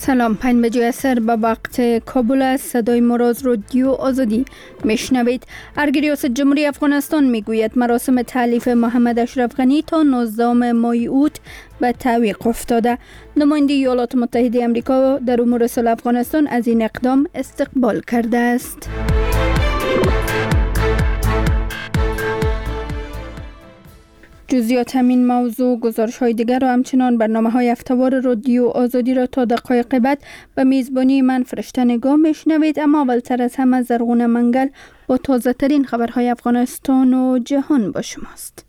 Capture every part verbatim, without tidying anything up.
سلام، پنج بجه اثر به وقت کابل است. صدای مراز رادیو آزادی میشنوید. ارگ ریاست جمهوری افغانستان میگوید مراسم تألیف محمد اشرف غنی تا نوزدهم ماه اوت به تعویق افتاده. نماینده ایالات متحده آمریکا در امور صلح افغانستان از این اقدام استقبال کرده است. جزئیات همین موضوع گزارش های دیگر و همچنان برنامه های هفته‌وار رادیو آزادی را تا دقایق بعد به میزبانی من فرشته نگاه میشنوید. اما اولتر از همه زرغون منگل با تازه ترین خبرهای افغانستان و جهان با شماست.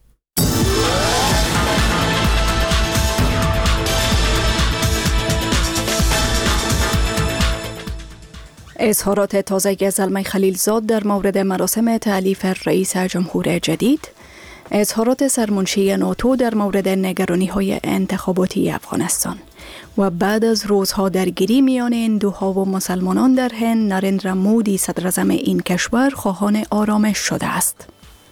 اظهارات تازه زلمه خلیلزاد در مورد مراسم تألیف رئیس جمهور جدید، اظهارات سرمنشی ناتو در مورد نگرانی‌های انتخاباتی افغانستان و بعد از روزها درگیری میان هندوها و مسلمانان در هند، نریندرا مودی صدر اعظم این کشور خواهان آرامش شده است.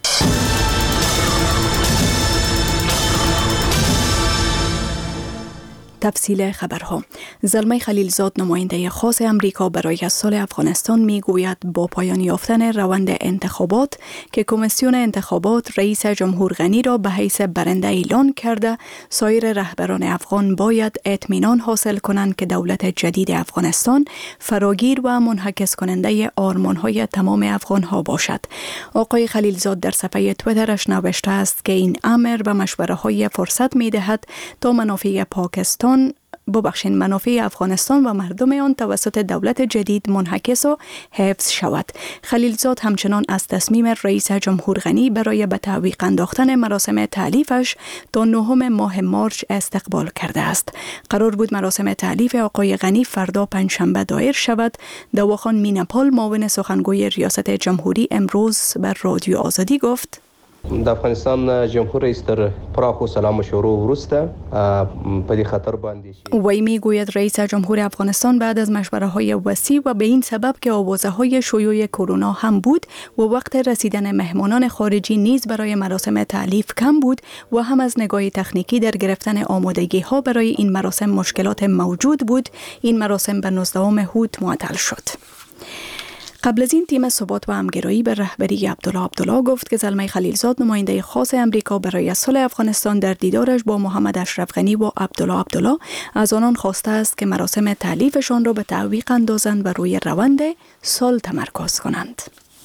تفصیل خبرها. زلمه خلیلزاد نماینده خاص امریکا برای صلح افغانستان میگوید با پایان یافتن روند انتخابات که کمیسیون انتخابات رئیس جمهور غنی را به حیث برنده اعلان کرده، سایر رهبران افغان باید اطمینان حاصل کنند که دولت جدید افغانستان فراگیر و منعکس کننده آرمان‌های تمام افغان‌ها باشد. آقای خلیلزاد در صفحه توییترش نوشته است که این امر به مشوره‌های فرصت می‌دهد تا منافع پاکستان ببخشین منافع افغانستان و مردم آن توسط دولت جدید منعکس و حفظ شود. خلیلزاد همچنان از تصمیم رئیس جمهور غنی برای به تعویق انداختن مراسم تألیفش تا نهم ماه مارچ استقبال کرده است. قرار بود مراسم تألیف آقای غنی فردا پنجشنبه دایر شود. دواخان میناپال معاون سخنگوی ریاست جمهوری امروز بر رادیو آزادی گفت: د افغانستان جمهور رئیس در پراخ و سلام شروع ورسته په دې خطر باندې وی میگوید رئیس جمهور افغانستان بعد از مشوره‌های وسیع و به این سبب که آوازه‌های شیوع کرونا هم بود و وقت رسیدن مهمانان خارجی نیز برای مراسم تألیف کم بود و هم از نگاه تکنیکی در گرفتن آمادگی‌ها برای این مراسم مشکلات موجود بود، این مراسم به نوزدهم اوت معطل شد. قبل از این تیم ثبات و همگرایی به رهبری عبدالله عبدالله گفت که زلمه خلیلزاد نماینده خاص امریکا برای صلح افغانستان در دیدارش با محمد اشرف غنی و عبدالله عبدالله از آنان خواسته است که مراسم تألیفشان را به تعویق اندازند و روی روند صلح تمرکز کنند.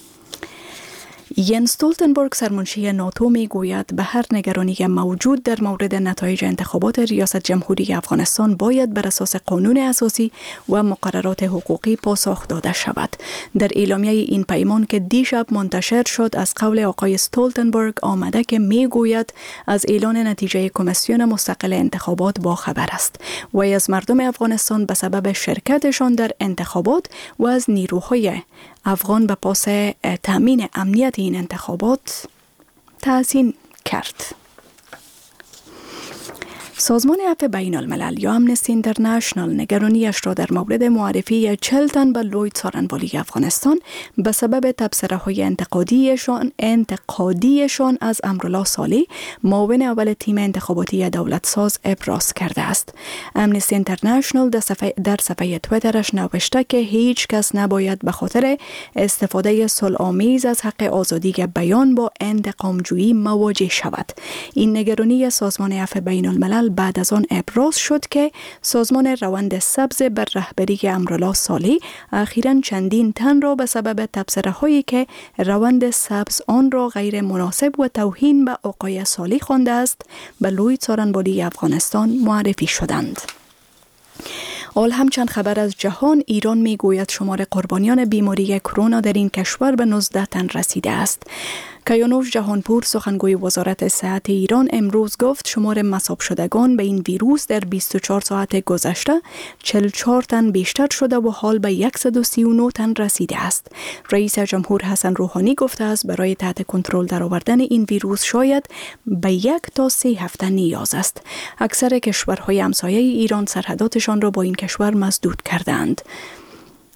ینس استولتنبرگ سرمنشی ناتو می گوید به هر نگرانی موجود در مورد نتایج انتخابات ریاست جمهوری افغانستان باید بر اساس قانون اساسی و مقررات حقوقی پاسخ داده شود. در اعلامیه این پیمان که دیشب منتشر شد از قول آقای استولتنبرگ آمده که می گوید از اعلان نتیجه کمیسیون مستقل انتخابات با خبر است و از مردم افغانستان به سبب شرکتشان در انتخابات و از نیروهای افغان به پاس تامین امنیت این انتخابات تحسین کرد. سازمان عفو بین الملل یا امنستی اینترنشنال نگرانیش را در مورد معرفی چهل تن به لوی څارنوالی افغانستان به سبب تبصره‌های انتقادیشان انتقادیشان از امرالله صالح معاون اول تیم انتخاباتی دولت ساز ابراز کرده است. امنستی اینترنشنال در صفحه در صفحه توییترش نوشته که هیچ کس نباید به خاطر استفاده صلح‌آمیز از حق آزادی بیان با انتقامجویی مواجه شود. این نگرانی سازمان عفو بین الملل بعد از آن ابراز شد که سازمان روند سبز بر رهبری امرالله صالح اخیراً چندین تن را به سبب تبصره‌هایی که روند سبز آن را غیر مناسب و توهین به آقای صالح خوانده است به لوی څارنوالی افغانستان معرفی شدند. حال همچند خبر از جهان، ایران می گوید شمار قربانیان بیماری کرونا در این کشور به نوزده تن رسیده است. کیانوش جهانپور سخنگوی وزارت صحت ایران امروز گفت شمار مصاب شدگان به این ویروس در بیست و چهار ساعت گذشته چهل و چهار تن بیشتر شده و حال به صد و سی و نه تن رسیده است. رئیس جمهور حسن روحانی گفته است برای تحت کنترل درآوردن این ویروس شاید به یک تا سه هفته نیاز است. اکثر کشورهای همسایه ایران سرحداتشان را با این کشور مسدود کردند.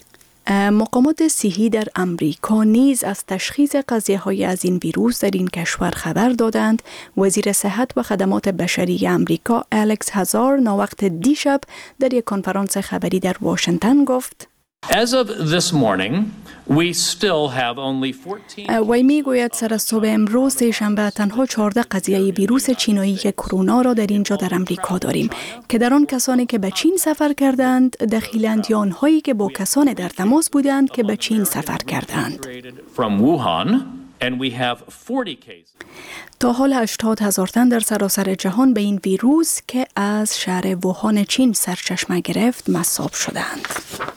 مقامات صحی در امریکا نیز از تشخیص قضیه های از این ویروس در این کشور خبر دادند. وزیر صحت و خدمات بشری امریکا الکس هزار ناوقت دیشب در یک کنفرانس خبری در واشنگتن گفت As of this morning, we still have only fourteen وی می گوید سر از صبح امروز سه‌شنبه تنها چهارده قضیه ویروس چینایی کرونا را در اینجا در امریکا داریم که در آن کسانی که به چین سفر کردند دخیلند یا آنهایی که با کسان در تماس بودند که به چین سفر کردند. from Wuhan, and we have forty cases. تا حال هشتاد هزار تن در سراسر جهان به این ویروس که از شهر ووهان چین سرچشمه گرفت مصاب شدند.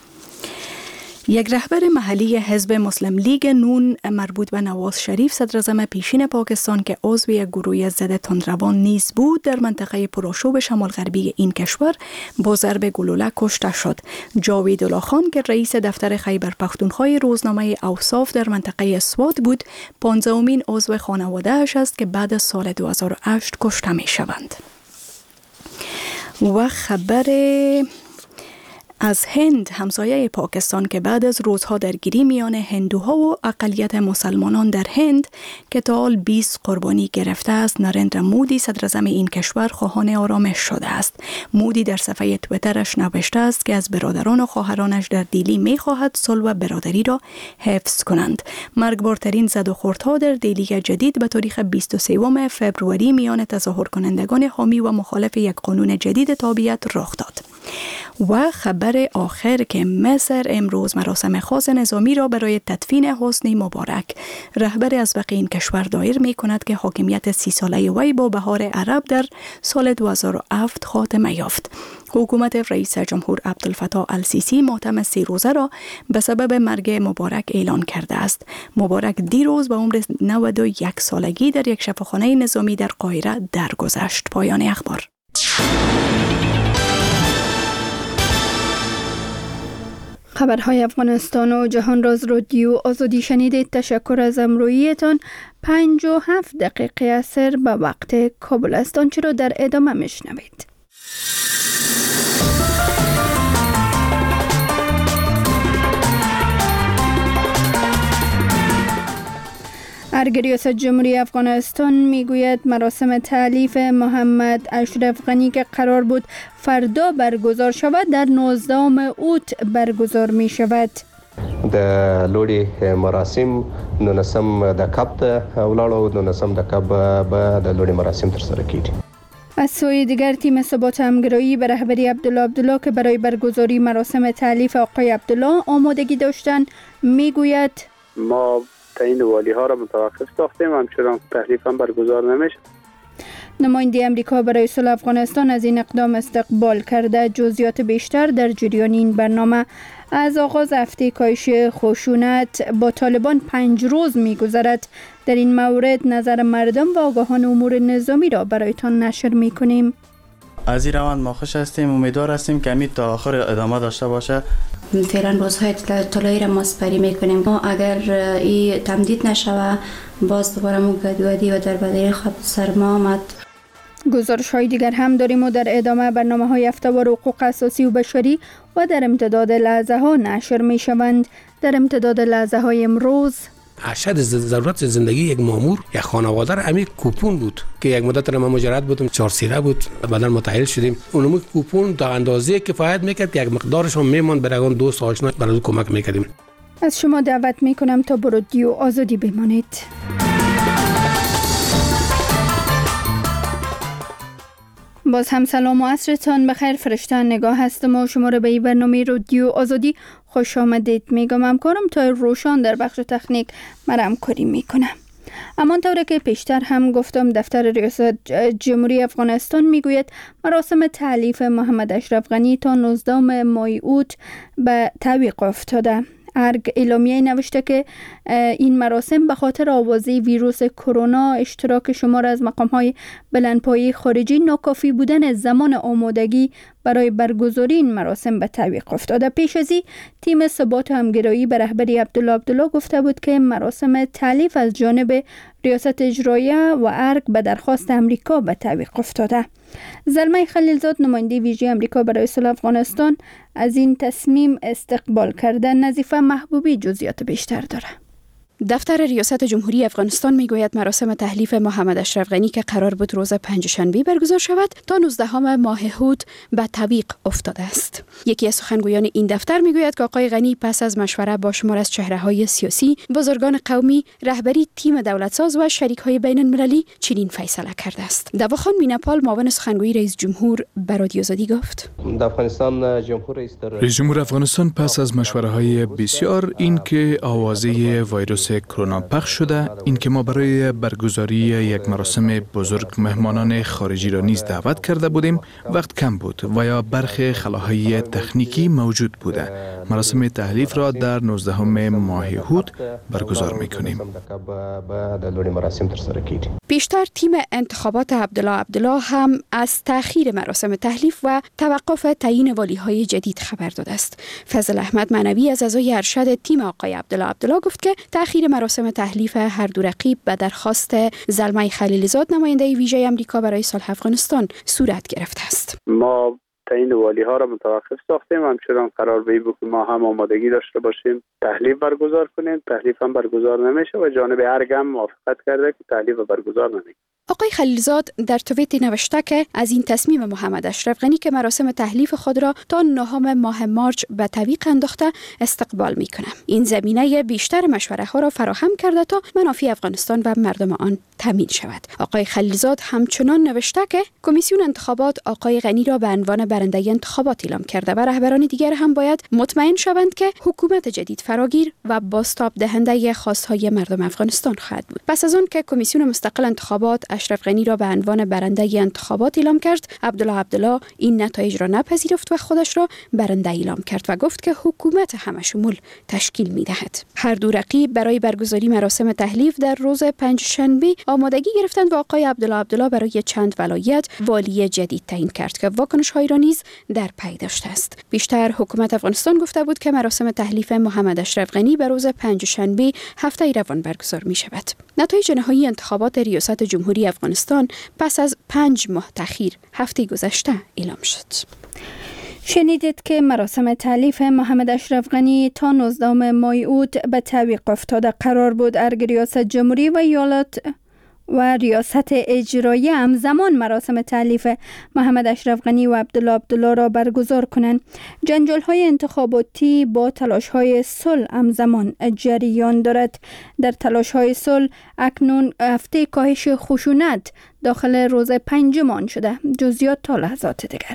یک رهبر محلی حزب مسلم لیگ نون مربوط به نواز شریف صدر اعظم پیشین پاکستان که عضو یک گروه ضد تندروان نیز بود در منطقه پرآشوب شمال غربی این کشور با ضرب گلوله کشته شد. جاوید الله خان که رئیس دفتر خیبر پختونخوا روزنامه اوصاف در منطقه سوات بود پانزدهمین عضو خانواده اش است که بعد از سال دو هزار و هشت کشته می شوند. و خبر از هند همسایه پاکستان که بعد از روزها درگیری میان هندوها و اقلیت مسلمانان در هند که تا حال بیست قربانی گرفته است، نریندرا مودی صدر اعظم این کشور خواهان آرامش شده است. مودی در صفحه تویترش نوشته است که از برادران و خواهرانش در دیلی می‌خواهد صلح و برادری را حفظ کنند. مرگبارترین زد و خوردها در دیلی جدید به تاریخ بیست و سوم فوریه میان تظاهر کنندگان حامی و مخالف یک قانون جدید تابعیت رخ داد. و خبر آخر که مصر امروز مراسم خاص نظامی را برای تدفین حسنی مبارک رهبر ازبق این کشور دایر می کند که حاکمیت سی ساله وی با بهار عرب در سال دو هزار و هفت خاتمه یافت. حکومت رئیس جمهور عبدالفتاح السیسی ماتم سی روزه را به سبب مرگ مبارک اعلان کرده است. مبارک دیروز به عمر نود و یک سالگی در یک شفاخانه نظامی در قاهره درگذشت. پایان اخبار. خبرهای افغانستان و جهان راز رادیو آزادی شنیدید. تشکر از همراهیتان. پنج و هفت دقیقه عصر به وقت کابل است. آنچه را در ادامه میشنوید. ارگ ریاست جمهوری افغانستان میگوید مراسم تألیف محمد اشرف غنی که قرار بود فردا برگزار شود در نوزدهم اوت برگزار می شود. د لوړي مراسم نونسم د کب ته ولاړو نونسم د کب به د لوړي مراسم تر سره کیږي. از سوی دیگر تیم ثبات همگرایی به رهبری عبدالله عبدالله که برای برگزاری مراسم تألیف آقای عبدالله آمادگی داشتند میگوید ما تعیین والی ها را متوقف ساختیم، همچنان تحلیف هم برگزار نمیشه. نماینده امریکا برای صلح افغانستان از این اقدام استقبال کرده. جزئیات بیشتر در جریان این برنامه. از آغاز هفته کاهش خشونت با طالبان پنج روز می‌گذرد. در این مورد نظر مردم و آگاهان امور نظامی را برایتان نشر می‌کنیم. از این روند ما خوش هستیم، امیدوار هستیم که امید تا آخر ادامه داشته باشه. فعلا بازهای طلایی را ما سپری میکنیم. ما اگر این تمدید نشوه باز دوباره مو گدودی و در بدری خود سرما آمد. گزارش های دیگر هم داریم و در ادامه برنامه های هفته‌وار حقوق اساسی و بشری و در امتداد لحظه ها نشر می شوند. در امتداد لحظه های امروز ارشد ضرورت زندگی یک مامور یک خانواده را امی کوپون بود که یک مدت را من مجرد بودم چهار سیره بود، بعدا متأهل شدیم. اونم کوپون تا اندازه کفایت میکرد که یک مقدارش هم میمون برای اون دوست آشنا برای کمک میکردیم. از شما دعوت میکنم تا با رادیو آزادی بمانید. باز هم سلام و عصرتان بخیر. فرشته نگاه هستم و شما را به این برنامه رادیو آزادی خوش آمدید میگم. همکارم تا روشان در بخش تکنیک مرا همکاری میکنه. اما طوری که پیشتر هم گفتم دفتر ریاست جمهوری افغانستان میگوید مراسم تألیف محمد اشرف غنی تا نوزدهم ماه اوت به تعویق افتاده. ارگ اعلامیه نوشته که این مراسم به خاطر آوازه ویروس کرونا اشتراک شمار از مقام‌های بلندپایه خارجی ناکافی بودن زمان آمادگی برای برگزاری این مراسم به تعویق افتاده. پیش از این تیم ثبات و همگرایی به رهبری عبدالله عبدالله گفته بود که مراسم تألیف از جانب ریاست اجرایه و ارگ به درخواست امریکا به تعویق افتاده. زلمه خلیلزاد نماینده ویژه امریکا برای صلح افغانستان از این تصمیم استقبال کرده. نظیفه محبوبی جزئیات بیشتر داره. دفتر ریاست جمهوری افغانستان میگوید مراسم تحلیف محمد اشرف غنی که قرار بود روز پنجشنبه برگزار شود تا نوزدهم ماه هود به تعویق افتاده است. یکی از سخنگویان این دفتر میگوید که آقای غنی پس از مشوره با شمار از چهره‌های سیاسی، بزرگان قومی، رهبری تیم دولتساز و شریک‌های بین‌المللی چنین فیصله کرده است. دواخان میناپال معاون سخنگوی رئیس جمهور به رادیو آزادی گفت: افغانستان جمهور رئیس جمهور افغانستان پس از مشوره‌های بسیار این که آوازه ویروس کرونا پخش شده، این که ما برای برگزاری یک مراسم بزرگ مهمانان خارجی را نیز دعوت کرده بودیم، وقت کم بود و یا برخی خلاهای تکنیکی موجود بوده. مراسم تحلیف را در نوزدهم ماه هود برگزار می‌کنیم. پیشتر تیم انتخابات عبدالله عبدالله هم از تأخیر مراسم تحلیف و توقف تعیین والی‌های جدید خبر داده است. فضل احمد معنوی از اعضای ارشد تیم آقای عبدالله عبدالله گفت که تأخیر مراسم تحلیف هر دو رقیب به درخواست زلمه خلیلزاد نماینده ویژه امریکا برای صلح افغانستان صورت گرفته است. ما تعیین والی ها را متوقف ساختیم، همچنان قرار به این بود که ما هم آمادگی داشته باشیم تحلیف برگزار کنیم. تحلیف هم برگزار نمیشه و جانب ارگ هم موافقت کرده که تحلیف برگزار نمیشه. آقای خلیلزاد در توییتی نوشته که از این تصمیم محمد اشرف غنی که مراسم تحلیف خود را تا نهم ماه مارچ به تعویق انداخته استقبال میکنم. این زمینه بیشتر مشوره ها را فراهم کرده تا منافع افغانستان و مردم آن تامین شود. آقای خلیلزاد همچنان نوشته که کمیسیون انتخابات آقای غنی را به عنوان برنده انتخابات اعلام کرده و رهبران دیگر هم باید مطمئن شوند که حکومت جدید فراگیر و بازتاب دهنده خواستهای مردم افغانستان خواهد بود. پس از آن که کمیسیون مستقل انتخابات اشرف غنی را به عنوان برنده انتخابات اعلام کرد، عبدالله عبدالله این نتایج را نپذیرفت و خودش را برنده اعلام کرد و گفت که حکومت همشمول تشکیل می‌دهد. هر دو رقیب برای برگزاری مراسم تحلیف در روز پنجشنبه آمادگی گرفتند و آقای عبدالله عبدالله برای چند ولایت والی جدید تعیین کرد که واکنش‌های را نیز در پی داشته است. بیشتر حکومت افغانستان گفته بود که مراسم تحلیف محمد اشرف غنی به روز پنجشنبه هفته روان برگزار می‌شود. نتایج نهایی انتخابات ریاست جمهوری افغانستان پس از پنج ماه تأخیر هفته گذشته اعلام شد. شنیدید که مراسم تحلیف محمد اشرف غنی تا نوزدهم ماه هود به تعویق افتاده قرار بود. ارگ ریاست جمهوری و ایالات و ریاست اجرایی همزمان مراسم تحلیف محمد اشرف غنی و عبدالله عبدالله را برگزار کنند. جنجال‌های انتخاباتی با تلاش‌های صلح همزمان جریان دارد. در تلاش‌های صلح اکنون هفته کاهش خشونت داخل روز پنجم آن شده. جزئیات تا لحظات دیگر.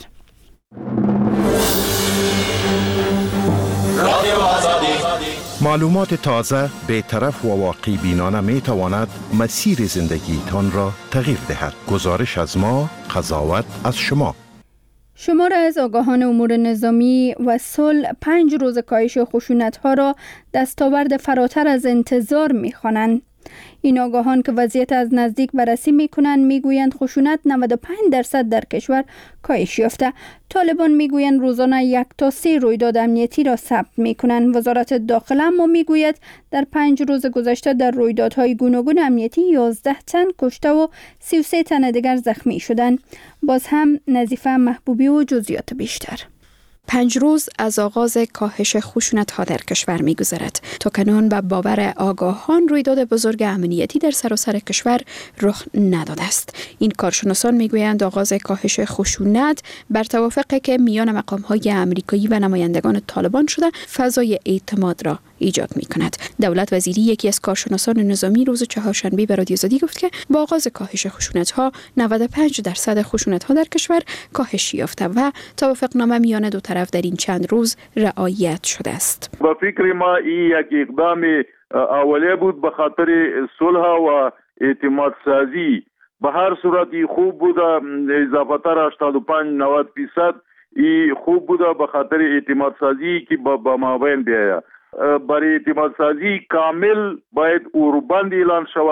معلومات تازه، بی‌طرف و واقع بینانه می تواند مسیر زندگیتان را تغییر دهد. گزارش از ما، قضاوت از شما. شمار از آگاهان امور نظامی و صلح پنج روز کاهش خشونت‌ها را دستاورد فراتر از انتظار می‌خوانند. این آگاهان که وضعیت از نزدیک بررسی می‌کنند می‌گویند خشونت نود و پنج درصد در کشور کاهش یافته. طالبان می‌گویند روزانه یک تا سه رویداد امنیتی را ثبت می‌کنند. وزارت داخله اما می‌گوید در پنج روز گذشته در رویدادهای گوناگون امنیتی یازده تن کشته و سی و سه تن دیگر زخمی شدند. باز هم نظیفه محبوبی و جزئیات بیشتر. پنج روز از آغاز کاهش خشونت‌ها در کشور می‌گذرد. تا کنون به باور آگاهان رویداد بزرگ امنیتی در سراسر کشور رخ نداده است. این کارشناسان می‌گویند آغاز کاهش خشونت بر توافقی که میان مقام‌های آمریکایی و نمایندگان طالبان شده فضای اعتماد را ایجاد می‌کند. دولت وزیری یکی از کارشناسان نظامی روز چهارشنبه به رادیو آزادی گفت که با آغاز کاهش خشونت‌ها نود و پنج درصد خشونت‌ها در کشور کاهش یافته و توافقنامه میان دو طرف در این چند روز رعایت شده است. با فکر ما این یک اقدام اولیه بود به خاطر صلح و اعتماد سازی. به هر صورت خوب بود، اضافه تر هشتاد و پنج نود درصد این خوب بود به خاطر اعتماد سازی که با مابین بیاید. برای اعتماد سازی کامل باید اوربند اعلان شود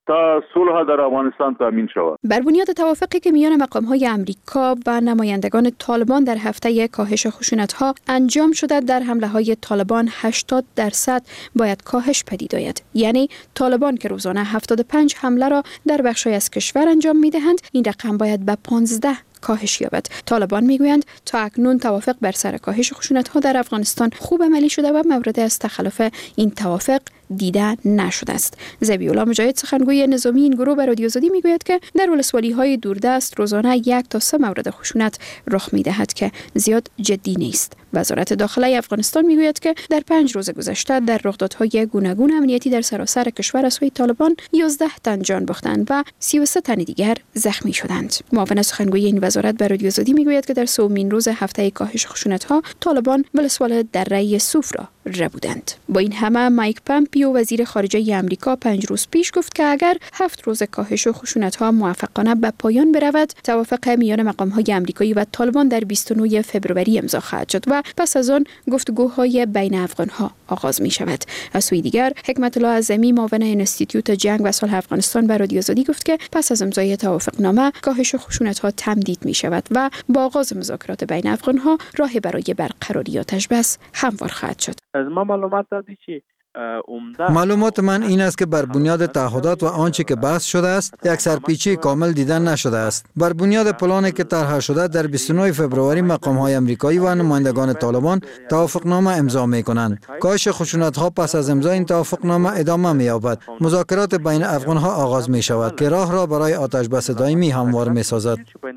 تا صلح در افغانستان تامین شود. بر بنیاد توافقی که میان مقام‌های امریکا و نمایندگان طالبان در هفته کاهش خشونت‌ها انجام شده، در حمله‌های طالبان هشتاد درصد باید کاهش پدید آید. یعنی طالبان که روزانه هفتاد و پنج حمله را در بخش‌های از کشور انجام می‌دهند، این رقم باید به پانزده کاهش یابد. طالبان میگویند تا اکنون توافق بر سر کاهش خشونت‌ها در افغانستان خوب عملی شده و مورد از تخلف این توافق دیده نشده است. ذبیح‌الله مجاهد سخنگوی نظامی این گروه به رادیو آزادی میگوید که در ولسوالی‌های دوردست روزانه یک تا سه مورد خشونت رخ می‌دهد که زیاد جدی نیست. وزارت داخله افغانستان میگوید که در پنج روز گذشته در رخدادهای گوناگون امنیتی در سراسر کشور از سوی طالبان یازده تن جان باختند و سی و سه تن دیگر زخمی شدند. معاون سخنگوی این وزارت به رادیو آزادی میگوید که در سومین روز هفته کاهش خشونت‌ها طالبان ولسواله دره سوف را ربودند. با این همه مایک پامپیو وزیر خارجه امریکا پنج روز پیش گفت که اگر هفت روز کاهش خشونت‌ها موفقانه به پایان برود، توافق میان مقام‌های امریکایی و طالبان در بیست و نه فوریه امضا خواهد شد و پس از آن گفتگوهای بین افغان‌ها آغاز می‌شود. از سوی دیگر حکمت الله اعظمی معاون انستیتوت جنگ و صلح افغانستان به رادیو آزادی گفت که پس از امضای توافقنامه کاهش خشونت‌ها تمدید می‌شود و با آغاز مذاکرات بین افغان‌ها راه برای برقراری آتش بس هموار خواهد شد. از ما معلومات دادی که معلومات من این است که بر بنیاد تعهدات و آنچه که بحث شده است یک سرپیچی کامل دیدن نشده است. بر بنیاد پلانی که طرح شده در بیست و نه فوریه مقام‌های امریکایی و نمایندگان طالبان توافقنامه امضا می‌کنند. کاهش خشونت‌ها پس از امضای این توافقنامه ادامه می‌یابد. مذاکرات بین افغان‌ها آغاز می‌شود که راه را برای آتش بس دائمی هموار می‌سازد.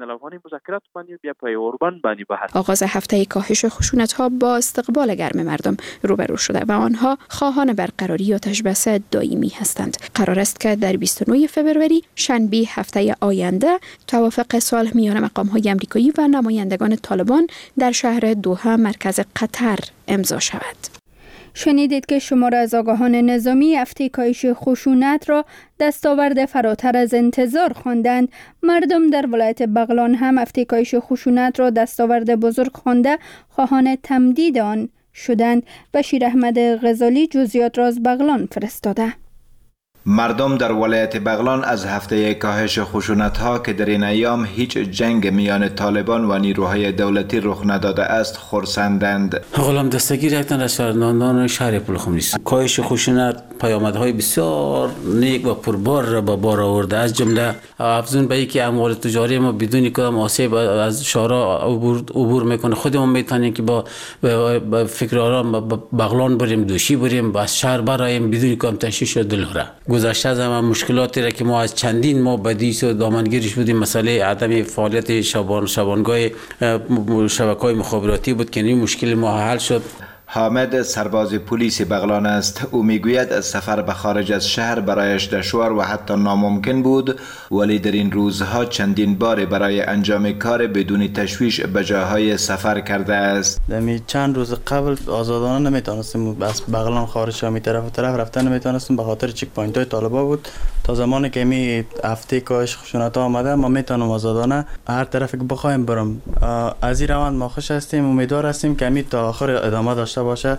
آغاز هفته کاهش خشونت‌ها با استقبال گرم مردم روبرو شده و آنها خواهان برقراری آتش بس دائمی هستند. قرار است که در بیست و نه فوریه شنبه هفته آینده توافق صلح میان مقام‌های امریکایی و نمایندگان طالبان در شهر دوحه مرکز قطر امضا شود. شنیدید که شمار از آگاهان نظامی هفته کاهش خشونت را دستاورد فراتر از انتظار خواندند. مردم در ولایت بغلان هم هفته کاهش خشونت را دستاورد بزرگ خوانده خواهان تمدید آن شدند. بشیر احمد غزالی جزئیات را از بغلان فرستاده. مردم در ولایت بغلان از هفته کاهش خشونت‌ها که در این ایام هیچ جنگ میان طالبان و نیروهای دولتی رخ نداده است خرسندند. غلام دستگیر یکتن از شهروندان شهر پلخمری است. کاهش خشونت پیامدهای بسیار نیک و پربار را به بار آورده، از جمله افزون به اینکه اموال تجاری ما بدون کدام آسیب از شارع عبور عبور میکنه. خودمون میتونیم که با فکر آرام بغلان بریم، دوشی بریم، از شهر برایم بدون کدام تشویش و دلهره. گذشته از هم مشکلاتی را که ما از چندین ماه بدیس و دامنگیرش بودیم، مسئله عدم فعالیت شبان شبانگاه شبکه‌های مخابراتی بود که این مشکل ما حل شد. حامد سرباز پلیس بغلان است. او میگوید از سفر به خارج از شهر برایش دشوار و حتی ناممکن بود، ولی در این روزها چندین بار برای انجام کار بدون تشویش به جاهای سفر کرده است. دمی چند روز قبل آزادانه نمیتونستیم از بغلان خارج شویم، طرف و طرف رفتن نمیتونستیم به خاطر چک پوینت های طالبا بود. تا زمانی که می هفته کاهش خشونت ها آمده ما میتونم آزادانه هر طرف که بخوایم برم. از این روند ما خوش هستیم، امیدوار هستیم که می تا آخر ادامه داشته باشه.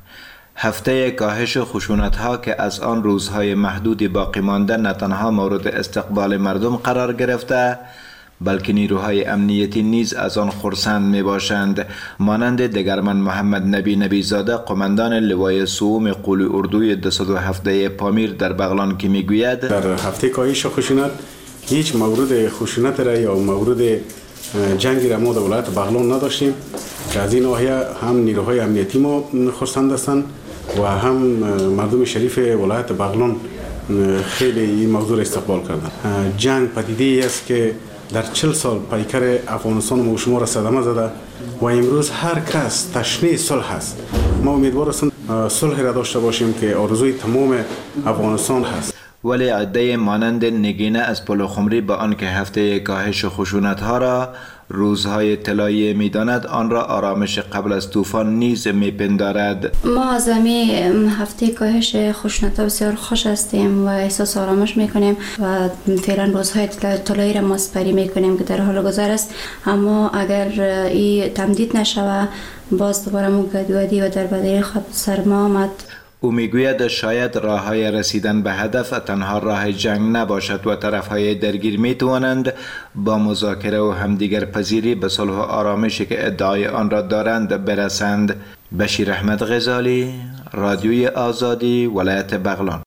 هفته کاهش خشونت ها که از آن روزهای محدودی باقی مانده نه تنها مورد استقبال مردم قرار گرفته، بلکه نیروهای امنیتی نیز از آن خرسند می باشند. مانند دگرمن محمد نبی نبی زاده، قماندان لوای سوم قول اردوی دویست و هفده پامیر در بغلان که می گوید در هفته کاهش خشونت هیچ مورد خشونت را یا مورد جنگی را ما در ولایت بغلان نداشتیم که از این ناحیه هم نیروهای امنیتی ما خرسند هستند و هم مردم شریف ولایت بغلان خیلی این موضوع را استقبال کردند. جنگ پدیده ای است که در چهل سال پیکر افغانستان ما و شما را صدمه زده و امروز هر کس تشنه صلح است. ما امیدوار هستیم صلح را داشته باشیم که آرزوی تمام افغانستان هست. ولی عده مانند نگینه از پلخمری با آنکه هفته کاهش خشونت ها را روزهای طلایی می داند، آن را آرامش قبل از طوفان نیز می پندارد. ما از همین هفته کاهش خشونت ها بسیار خوش هستیم و احساس آرامش می کنیم و فعلا روزهای طلایی را ما سپری می کنیم که در حال گذر است. اما اگر این تمدید نشود باز دوباره مو گدودی و در بدای خود سرما آمد. او میگوید شاید راههای رسیدن به هدف تنها راه جنگ نباشد و طرفهای درگیر میتوانند با مذاکره و همدیگر پذیری به صلح و آرامشی که ادعای آن را دارند برسند. بشیر احمد غزالی، رادیوی آزادی، ولایت بغلان.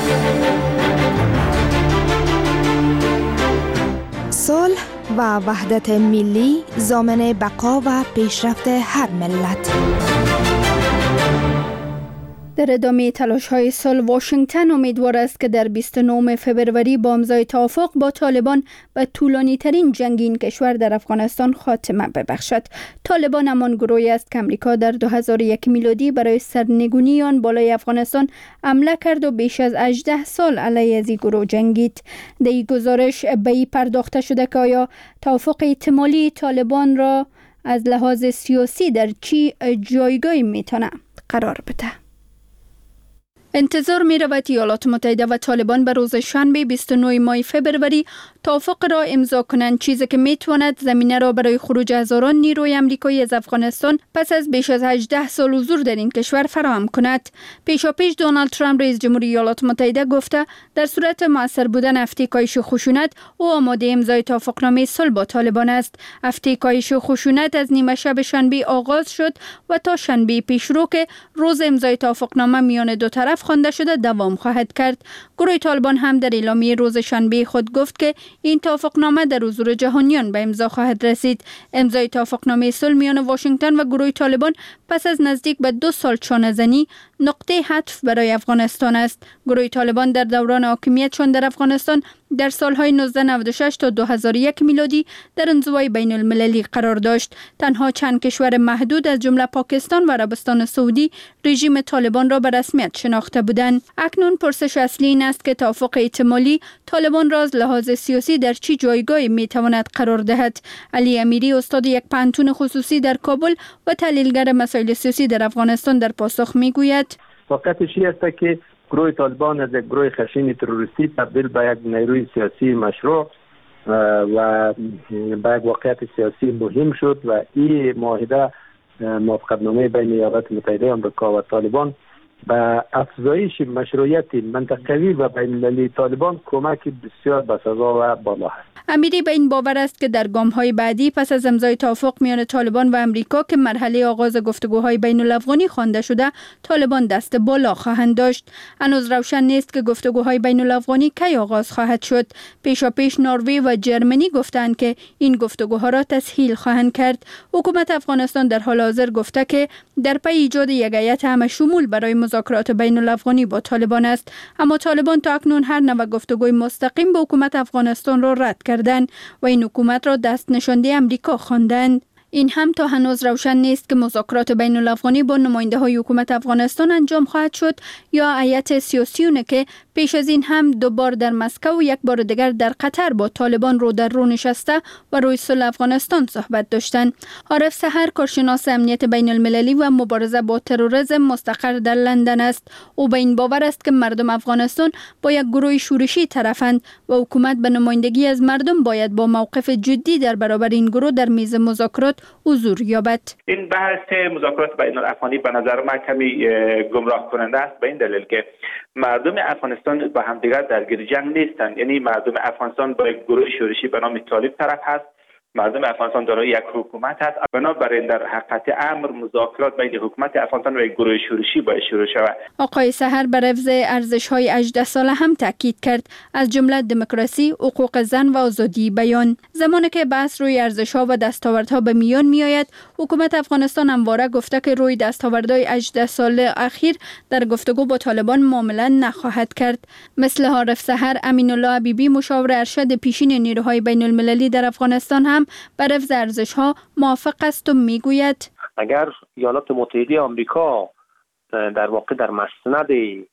صلح و وحدت ملی ضامن بقا و پیشرفت هر ملت. در ادامه تلاش های صلح، واشنگتن امیدوار است که در بیست و نهم فوریه با امضای توافق با طالبان به طولانی ترین جنگ این کشور در افغانستان خاتمه ببخشد. طالبان همان گروهی است که امریکا در دو هزار و یک میلادی برای سرنگونی آن بالای افغانستان حمله کرد و بیش از هجده سال علیه از این گروه جنگید. در این گزارش به این پرداخته شده که آیا توافق احتمالی طالبان را از لحاظ سیاسی در چی جایگاهی میتونه قرار بده. انتظار می رود ایالات متحده و طالبان به روز شنبه بیست و نه ماه فوریه توافق را امضا کنند، چیزی که می تواند زمینه را برای خروج هزاران نیروی آمریکایی از افغانستان پس از بیش از هجده سال حضور در این کشور فراهم کند. پیشاپیش دونالد ترامپ رئیس جمهوری ایالات متحده گفته در صورت مؤثر بودن هفته کاهش خشونت او آماده امضای توافقنامه صلح با طالبان است. هفته کاهش خشونت از نیمه شب شنبه آغاز شد و تا شنبه پیشرو که روز امضای توافقنامه میان دو طرف خوانده شده دوام خواهد کرد. گروه طالبان هم در اعلامیه روز شنبه خود گفت که این توافقنامه در حضور جهانیان به امضا خواهد رسید. امضای توافقنامه صلح میان واشنگتن و گروه طالبان پس از نزدیک به دو سال چانه‌زنی نقطه عطف برای افغانستان است. گروه طالبان در دوران حاکمیتشان در افغانستان در سالهای نوزده نود و شش تا دو هزار و یک میلادی در انزوای بین المللی قرار داشت. تنها چند کشور محدود از جمله پاکستان و عربستان سعودی رژیم طالبان را به رسمیت شناخته بودند. اکنون پرسش اصلی این است که توافق احتمالی طالبان را از لحاظ سیاسی در چه جایگاهی میتواند قرار دهد. علی امیری، استاد یک پانتون خصوصی در کابل و تحلیلگر مسائل سیاسی در افغانستان، در پاسخ میگوید واقعیتش این است که گروه طالبان از یک گروه خشن تروریستی تبدیل به یک نیروی سیاسی مشروع و به یک واقعیت سیاسی مهم شد و این معاهده موافقتنامه بین ایالات متحده آمریکا و طالبان به افزایش مشروعیت منطقوی و بین المللی طالبان کمک بسیار بسزا و بالا است. امیری به این باور است که در گام‌های بعدی پس از امضای توافق میان طالبان و امریکا که مرحله آغاز گفتگوهای بین الافغانی خوانده شده، طالبان دست بالا خواهند داشت. هنوز روشن نیست که گفتگوهای بین الافغانی کی آغاز خواهد شد. پیشاپیش نروژ و جرمنی گفتند که این گفتگوها را تسهیل خواهند کرد. حکومت افغانستان در حال حاضر گفته که در پی ایجاد یک هیئت همه شمول برای مذاکرات بین الافغانی با طالبان است، اما طالبان تا اکنون هر نوع گفتگوی مستقیم با حکومت افغانستان را رد کردند و این حکومت را دست نشانده امریکا خواندند. این هم تا هنوز روشن نیست که مذاکرات بین الافغانی با نماینده های حکومت افغانستان انجام خواهد شد یا هیئت سیاسیونه که پیش از این هم دو بار در مسکو و یک بار دیگر در قطر با طالبان رو در رو نشسته و روی صلح افغانستان صحبت داشتند. عارف سحر، کارشناس امنیت بین المللی و مبارزه با تروریسم، مستقر در لندن است. او به این باور است که مردم افغانستان با یک گروه شورشی طرفند و حکومت به نمایندگی از مردم باید با موقف جدی در برابر این گروه در میز مذاکرات حضور یابد. این بحث مذاکرات بین الافغانی به نظر من کمی گمراه کننده است به این دلیل که مردم افغانستان با همدیگر درگیر جنگ نیستند. یعنی مردم افغانستان با یک گروه شورشی به نام طالب طرف هست. مردم افغانستان دارای یک حکومت هست. بنابراین در حقیقت امر مذاکرات بین حکومت افغانستان و یک گروه شورشی باید شروع شود. آقای سحر بر حفظ ارزش‌های هجده ساله هم تاکید کرد، از جمله دموکراسی، حقوق زن و آزادی بیان. زمانی که بحث روی ارزش‌ها و دستاوردها به میان میآید، حکومت افغانستان همواره گفته که روی دستاوردهای هجده ساله اخیر در گفتگو با طالبان معامله نخواهد کرد. مثل عارف سحر، امین الله حبیبی، مشاور ارشد پیشین نیروهای بین المللی در افغانستان هم بر حفظ ارزش‌ها موافق است و میگوید اگر ایالات متحده آمریکا در واقع در مسند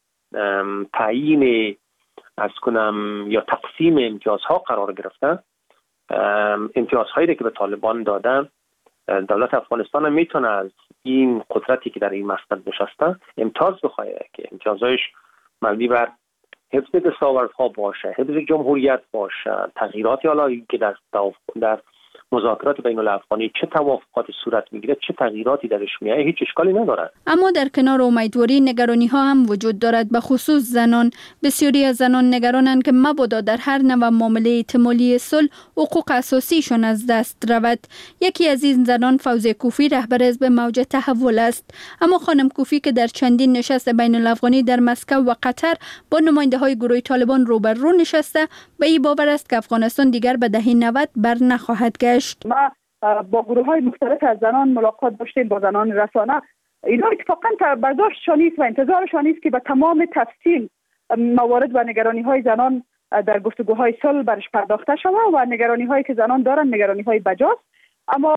تعیین از کنم یا تقسیم امتیازها قرار گرفتن، امتیازهایی که به طالبان دادن، دولت افغانستان هم میتونه از این قدرتی که در این مسند نشسته امتیاز بخواه که امتیازهایش مبنی بر حفظ دستاوردها باشه، حفظ جمهوریت باشه، تغییراتی حالا که در در مذاکرات بین الافغانی چه توافقات صورت میگیره، چه تغییراتی درش میاد، هیچ اشکالی نداره. اما در کنار امیدواری نگرانی ها هم وجود دارد. به خصوص زنان، بسیاری از زنان نگرانند که مبادا در هر نوع معامله احتمالی صلح حقوق اساسیشان از دست رود. یکی از این زنان فوزیه کوفی رهبر حزب موج تحول است. اما خانم کوفی که در چندین نشست بین الافغانی در مسکو و قطر با نماینده های گروه طالبان روبرو نشسته، به این باور است که افغانستان دیگر به دهه نود بر نخواهد گشت. ما با گروه های مختلف از زنان ملاقات داشتیم، با زنان رسانه. اینا اتفاقا برداشتشان نیست و انتظارشان نیست که به تمام تفصیل موارد و نگرانی های زنان در گفتگوهای صلح برش پرداخته شود و نگرانی هایی که زنان دارن نگرانی های بجاست. اما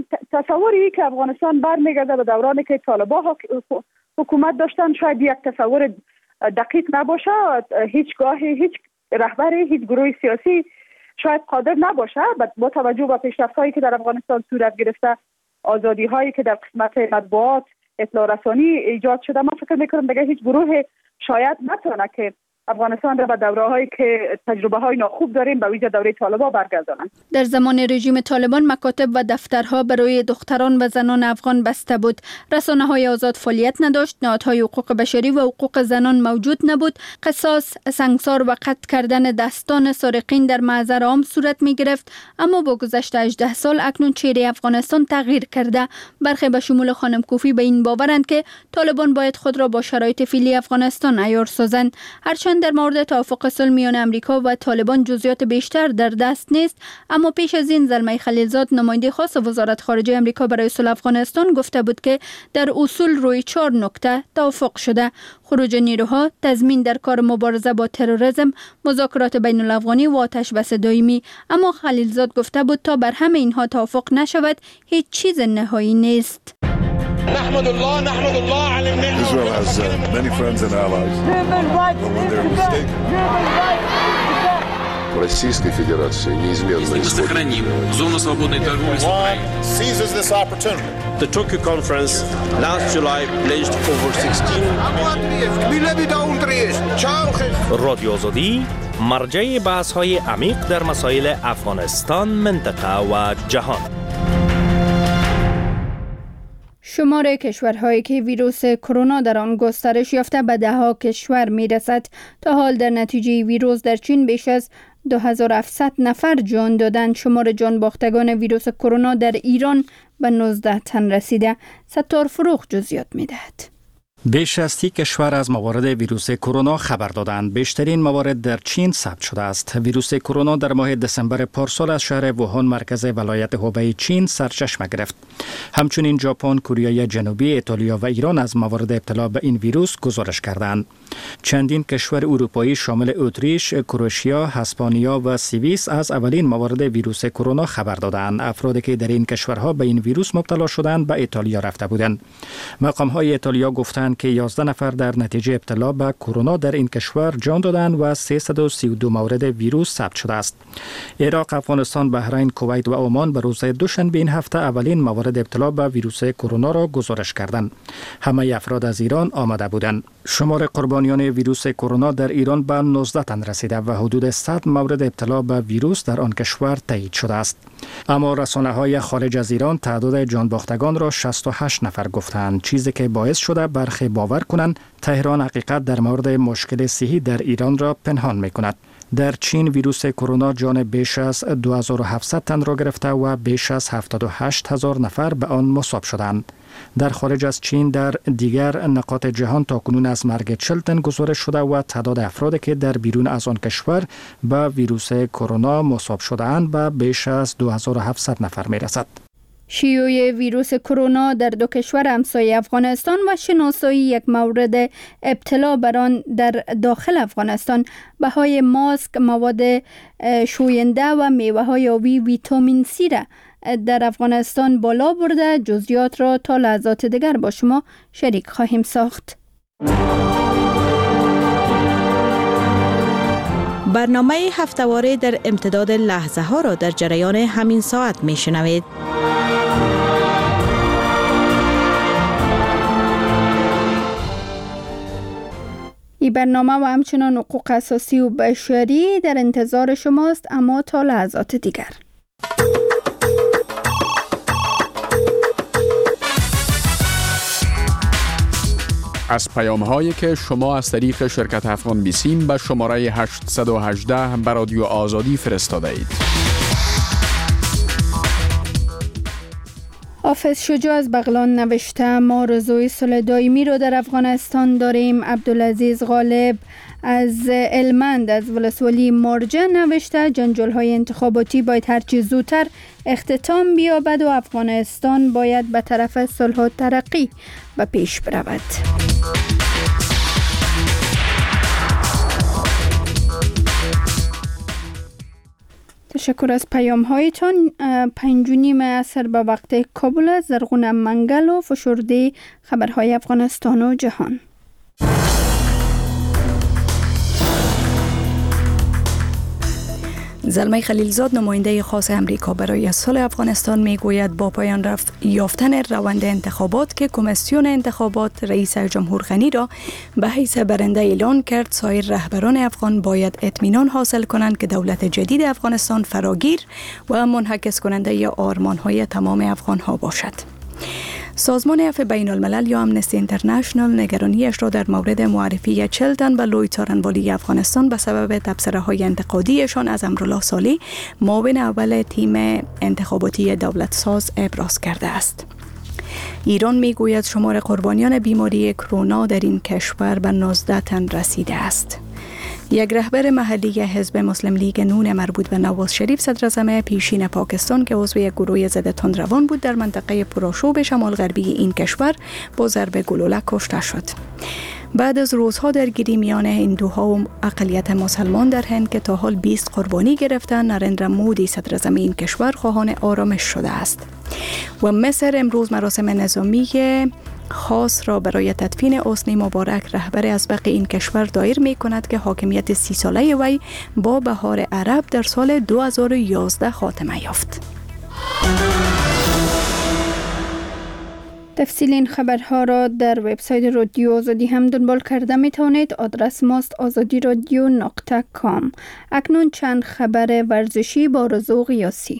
تصوری که افغانستان برمیگرده به دورانی که طالبان حکومت داشتن شاید یک تصور دقیق نباشه. هیچگاه هیچ رهبری هیچ گروه سیاسی شاید قادر نباشه با توجه به پیشرفت‌هایی که در افغانستان صورت گرفته، آزادی‌هایی که در قسمت مطبوعات، اطلاع رسانی ایجاد شده. من فکر می‌کنم دیگه هیچ گروه شاید نتونه که افغانستان را به دوره‌هایی که تجربه‌های ناخوب داریم به ویژه دوره طالبان برگردانند. در زمان رژیم طالبان مکاتب و دفترها برای دختران و زنان افغان بسته بود. رسانه‌های آزاد فعالیت نداشت، نهادهای حقوق بشری و حقوق زنان موجود نبود. قصاص، سنگسار و قطع کردن دستان سارقین در محضر عام صورت می‌گرفت. اما با گذشت هجده سال اکنون چهره افغانستان تغییر کرده. برخی به شمول خانم کوفی به این باورند که طالبان باید خود را با شرایط فعلی افغانستان عیار سازند. هرچند در مورد توافق صلح میان امریکا و طالبان جزئیات بیشتر در دست نیست، اما پیش از این زلمه خلیلزاد نماینده خاص وزارت خارجه امریکا برای صلح افغانستان گفته بود که در اصول روی چهار نکته توافق شده: خروج نیروها، تضمین در کار مبارزه با تروریسم، مذاکرات بین الافغانی و آتش بس دائمی. اما خلیلزاد گفته بود تا بر همه اینها توافق نشود هیچ چیز نهایی نیست. نحمد الله نحمد الله على النعمة. Israel has uh, many friends and allies. But when they're mistaken. Российской Федерации неизменно сохраним зону свободной торговли с Украиной. Seizes this opportunity. The Tokyo conference last July pledged over sixteen. رادیو آزادی مرجع بحث‌های عمیق در مسائل افغانستان، منطقه و جهان. شمار کشورهایی که ویروس کرونا در آن گسترش یافته به ده ها کشور می رسد. تا حال در نتیجه ویروس در چین بیش از دو هزار و هفتصد نفر جان دادند. شمار جان باختگان ویروس کرونا در ایران به نوزده تن رسیده. ستار فروغ جزئیات می دهد. بیش از سی کشور از موارد ویروس کرونا خبر دادند. بیشترین موارد در چین ثبت شده است. ویروس کرونا در ماه دسامبر پارسال از شهر ووهان مرکز ولایت هوبی چین سرچشمه گرفت. همچنین ژاپن، کره جنوبی، ایتالیا و ایران از موارد ابتلا به این ویروس گزارش کردند. چندین کشور اروپایی شامل اتریش، کرواتیا، اسپانیا و سوئیس از اولین موارد ویروس کرونا خبر دادند. افرادی که در این کشورها به این ویروس مبتلا شدند به ایتالیا رفته بودند. مقام‌های ایتالیا گفتند که یازده نفر در نتیجه ابتلا به کرونا در این کشور جان دادند و سیصد و سی و دو مورد ویروس ثبت شده است. عراق، افغانستان، بحرین، کویت و عمان به روز دوشنبه این هفته اولین موارد ابتلا به ویروس کرونا را گزارش کردند. همه افراد از ایران آمده بودند. شمار قربانیان ویروس کرونا در ایران به نوزده تن رسیده و حدود صد مورد ابتلا به ویروس در آن کشور تایید شده است. اما رسانه‌های خارج از ایران تعداد جانباختگان را شصت و هشت نفر گفتند، چیزی که باعث شده برخی باور کنند تهران حقیقت در مورد مشکل صحی در ایران را پنهان می‌کند. در چین ویروس کرونا جان بیش از دو هزار و هفتصد تن را گرفته و بیش از هفتاد و هشت هزار نفر به آن مصاب شدند. در خارج از چین در دیگر نقاط جهان تاکنون از مرگ چهل تن گزارش شده و تعداد افرادی که در بیرون از آن کشور به ویروس کرونا مصاب شده‌اند به بیش از دو هزار و هفتصد نفر می‌رسد. شیوع ویروس کرونا در دو کشور همسایه افغانستان و شناسایی یک مورد ابتلا بر آن در داخل افغانستان. بهای ماسک، مواد شوینده و میوه‌های آبی ویتامین سی را در افغانستان بالا برده. جزئیات را تا لحظات دیگر با شما شریک خواهیم ساخت. برنامه هفته‌واره در امتداد لحظه ها را در جریان همین ساعت می شنوید. این برنامه و همچنان حقوق اساسی و بشری در انتظار شماست، اما تا لحظات دیگر. از پیام هایی که شما از طریق شرکت افغان بیسیم به شماره هشت یک هشت به رادیو آزادی فرستاده اید. حافظ شجاع از بغلان نوشته ما آرزوی صلح دائمی رو در افغانستان داریم. عبدالعزیز غالب از المند از ولسوالی مارجه نوشته جنجال های انتخاباتی باید هرچی زودتر اختتام بیابد و افغانستان باید به طرف صلح و ترقی به پیش برود. تشکر از پیام هایتان. پنج و نیم عصر به وقت کابل است. زرغون منگل و فشرده خبرهای افغانستان و جهان. زلمه خلیلزاد نماینده خاص امریکا برای صلح افغانستان میگوید با پایان رفت یافتن روند انتخابات که کمیسیون انتخابات رئیس جمهور غنی را به حیث برنده اعلان کرد، سایر رهبران افغان باید اطمینان حاصل کنند که دولت جدید افغانستان فراگیر و منعکس کننده آرمان‌های تمام افغان‌ها باشد. سازمان عفو بین الملل یا امنستی اینترنشنال نگرانیش را در مورد معرفی چهل تن به لوی څارنوالی افغانستان به سبب تبصره‌های انتقادیشان از امرالله صالح معاون اول تیم انتخاباتی دولت ساز ابراز کرده است. ایران میگوید شمار قربانیان بیماری کرونا در این کشور به نوزده تن رسیده است. یک رهبر محلی حزب مسلم لیگ نون مربوط به نواز شریف صدراعظم پیشین پاکستان که عضو یک گروه ضد تندروان بود در منطقه پرآشوب شمال غربی این کشور با ضرب گلوله کشته شد. بعد از روزها درگیری میان هندوها و اقلیت مسلمان در هند که تا حال بیست قربانی گرفتند، نریندرا مودی صدراعظم این کشور خواهان آرامش شده است. و مصر امروز مراسم نظامی خاص را برای تدفین حسنی مبارک رهبر ازبق این کشور دایر می کند که حاکمیت سی ساله وی با بهار عرب در سال دو هزار و یازده خاتمه یافت. تفصیل این خبرها را در وبسایت رادیو آزادی هم دنبال کرده می توانید. آدرس ماست آزادی رادیو نقطه کام. اکنون چند خبر ورزشی با رضا قیاسی.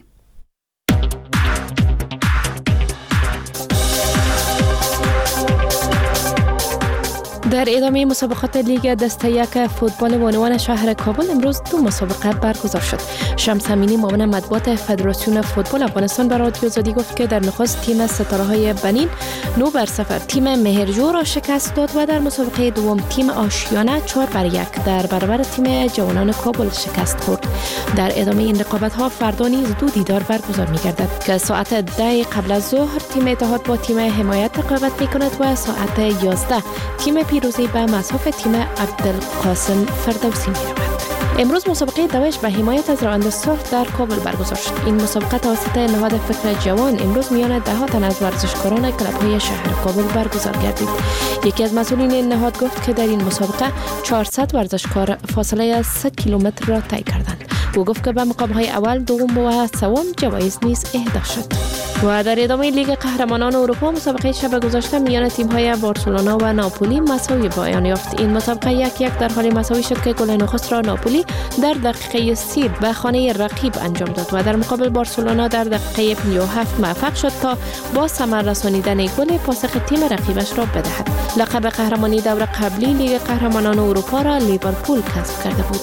در ادامه مسابقات لیگ دسته یک فوتبال بانوان شهر کابل امروز دو مسابقه برگزار شد. شمس امینی معاون مطبوعات فدراسیون فوتبال افغانستان به رادیو آزادی گفت که در نخست تیم ستاره‌های بنین نو بر صفر تیم مهرجو را شکست داد و در مسابقه دوم تیم آشیانه چهار بر یک در برابر تیم جوانان کابل شکست خورد. در ادامه این رقابت‌ها فردا نیز دو دیدار برگزار می‌گردد که ساعت ده قبل از ظهر تیم اتحاد با تیم حمایت رقابت می‌کند و ساعت یازده تیم پیروزی به مصاف تیم عبدالقاسم فردوسی می‌رود. امروز مسابقه دوش به حمایت از راننده صلح در کابل برگزار شد. این مسابقه توسط نهاد فکر جوان امروز میان ده ها تن از ورزشکاران کلب‌های شهر کابل برگزار گردید. یکی از مسئولین این نهاد گفت که در این مسابقه چهارصد ورزشکار فاصله صد کیلومتر را طی کردند. او گفت که به مقام‌های اول، دوم و سوم جوایز نیز اهدا شد. و در ادامه لیگ قهرمانان اروپا مسابقه شب گذشته میان تیم‌های بارسلونا و ناپولی مساوی پایان یافت. این مسابقه یک یک در حال مساوی شد که گل نخست را ناپولی در دقیقه سی به خانه رقیب انجام داد و در مقابل بارسلونا در دقیقه پنجاه و هفت موفق شد تا با ثمر رسانیدن گل پاسخ تیم رقیبش را بدهد. لقب قهرمانی دور قبلی لیگ قهرمانان اروپا را لیورپول کسب کرده بود.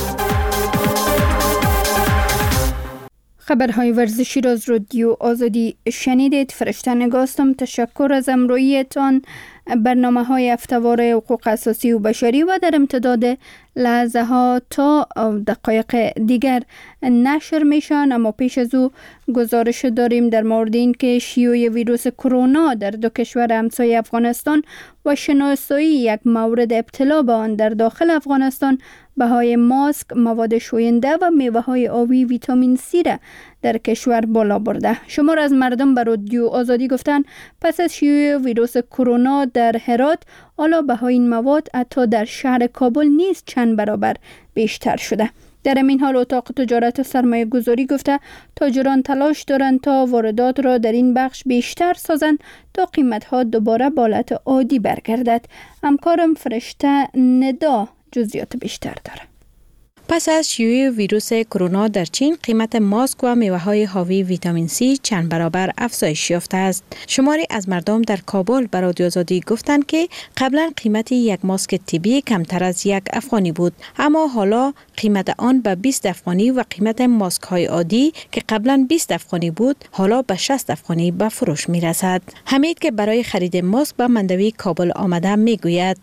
خبرهای ورزشی را از رادیو آزادی شنیدید. فرشته نگاستم. تشکر از همراهیتان. برنامه های هفته‌واره حقوق اساسی و بشری و در امتداد لحظه ها تا دقایق دیگر نشر میشن، اما پیش از او گزارش داریم در مورد این که شیوع ویروس کرونا در دو کشور همسایه افغانستان و شناسایی یک مورد ابتلا به آن در داخل افغانستان بهای ماسک، مواد شوینده و میوه های آبی ویتامین سی را در کشور بالا برده. شمار از مردم به رادیو آزادی گفتن پس از شیوع ویروس کرونا در هرات حالا بهای این مواد حتی در شهر کابل نیز چند برابر بیشتر شده. در این حال اتاق تجارت و سرمایه گذاری گفته تاجران تلاش دارند تا واردات را در این بخش بیشتر سازند تا قیمت ها دوباره به حالت عادی برگردد. همکارم فرشته ندا جزئیات بیشتر داره. پس از شیوع ویروس کرونا در چین، قیمت ماسک و میوه‌های حاوی ویتامین سی چند برابر افزایش یافته است. شماری از مردم در کابل به رادیو آزادی گفتند که قبلا قیمت یک ماسک طبی کمتر از یک افغانی بود، اما حالا قیمت آن به بیست افغانی و قیمت ماسک های عادی که قبلا بیست افغانی بود حالا به شصت افغانی به فروش می رسد. حمید که برای خرید ماسک به مندوی کابل آمده می گوید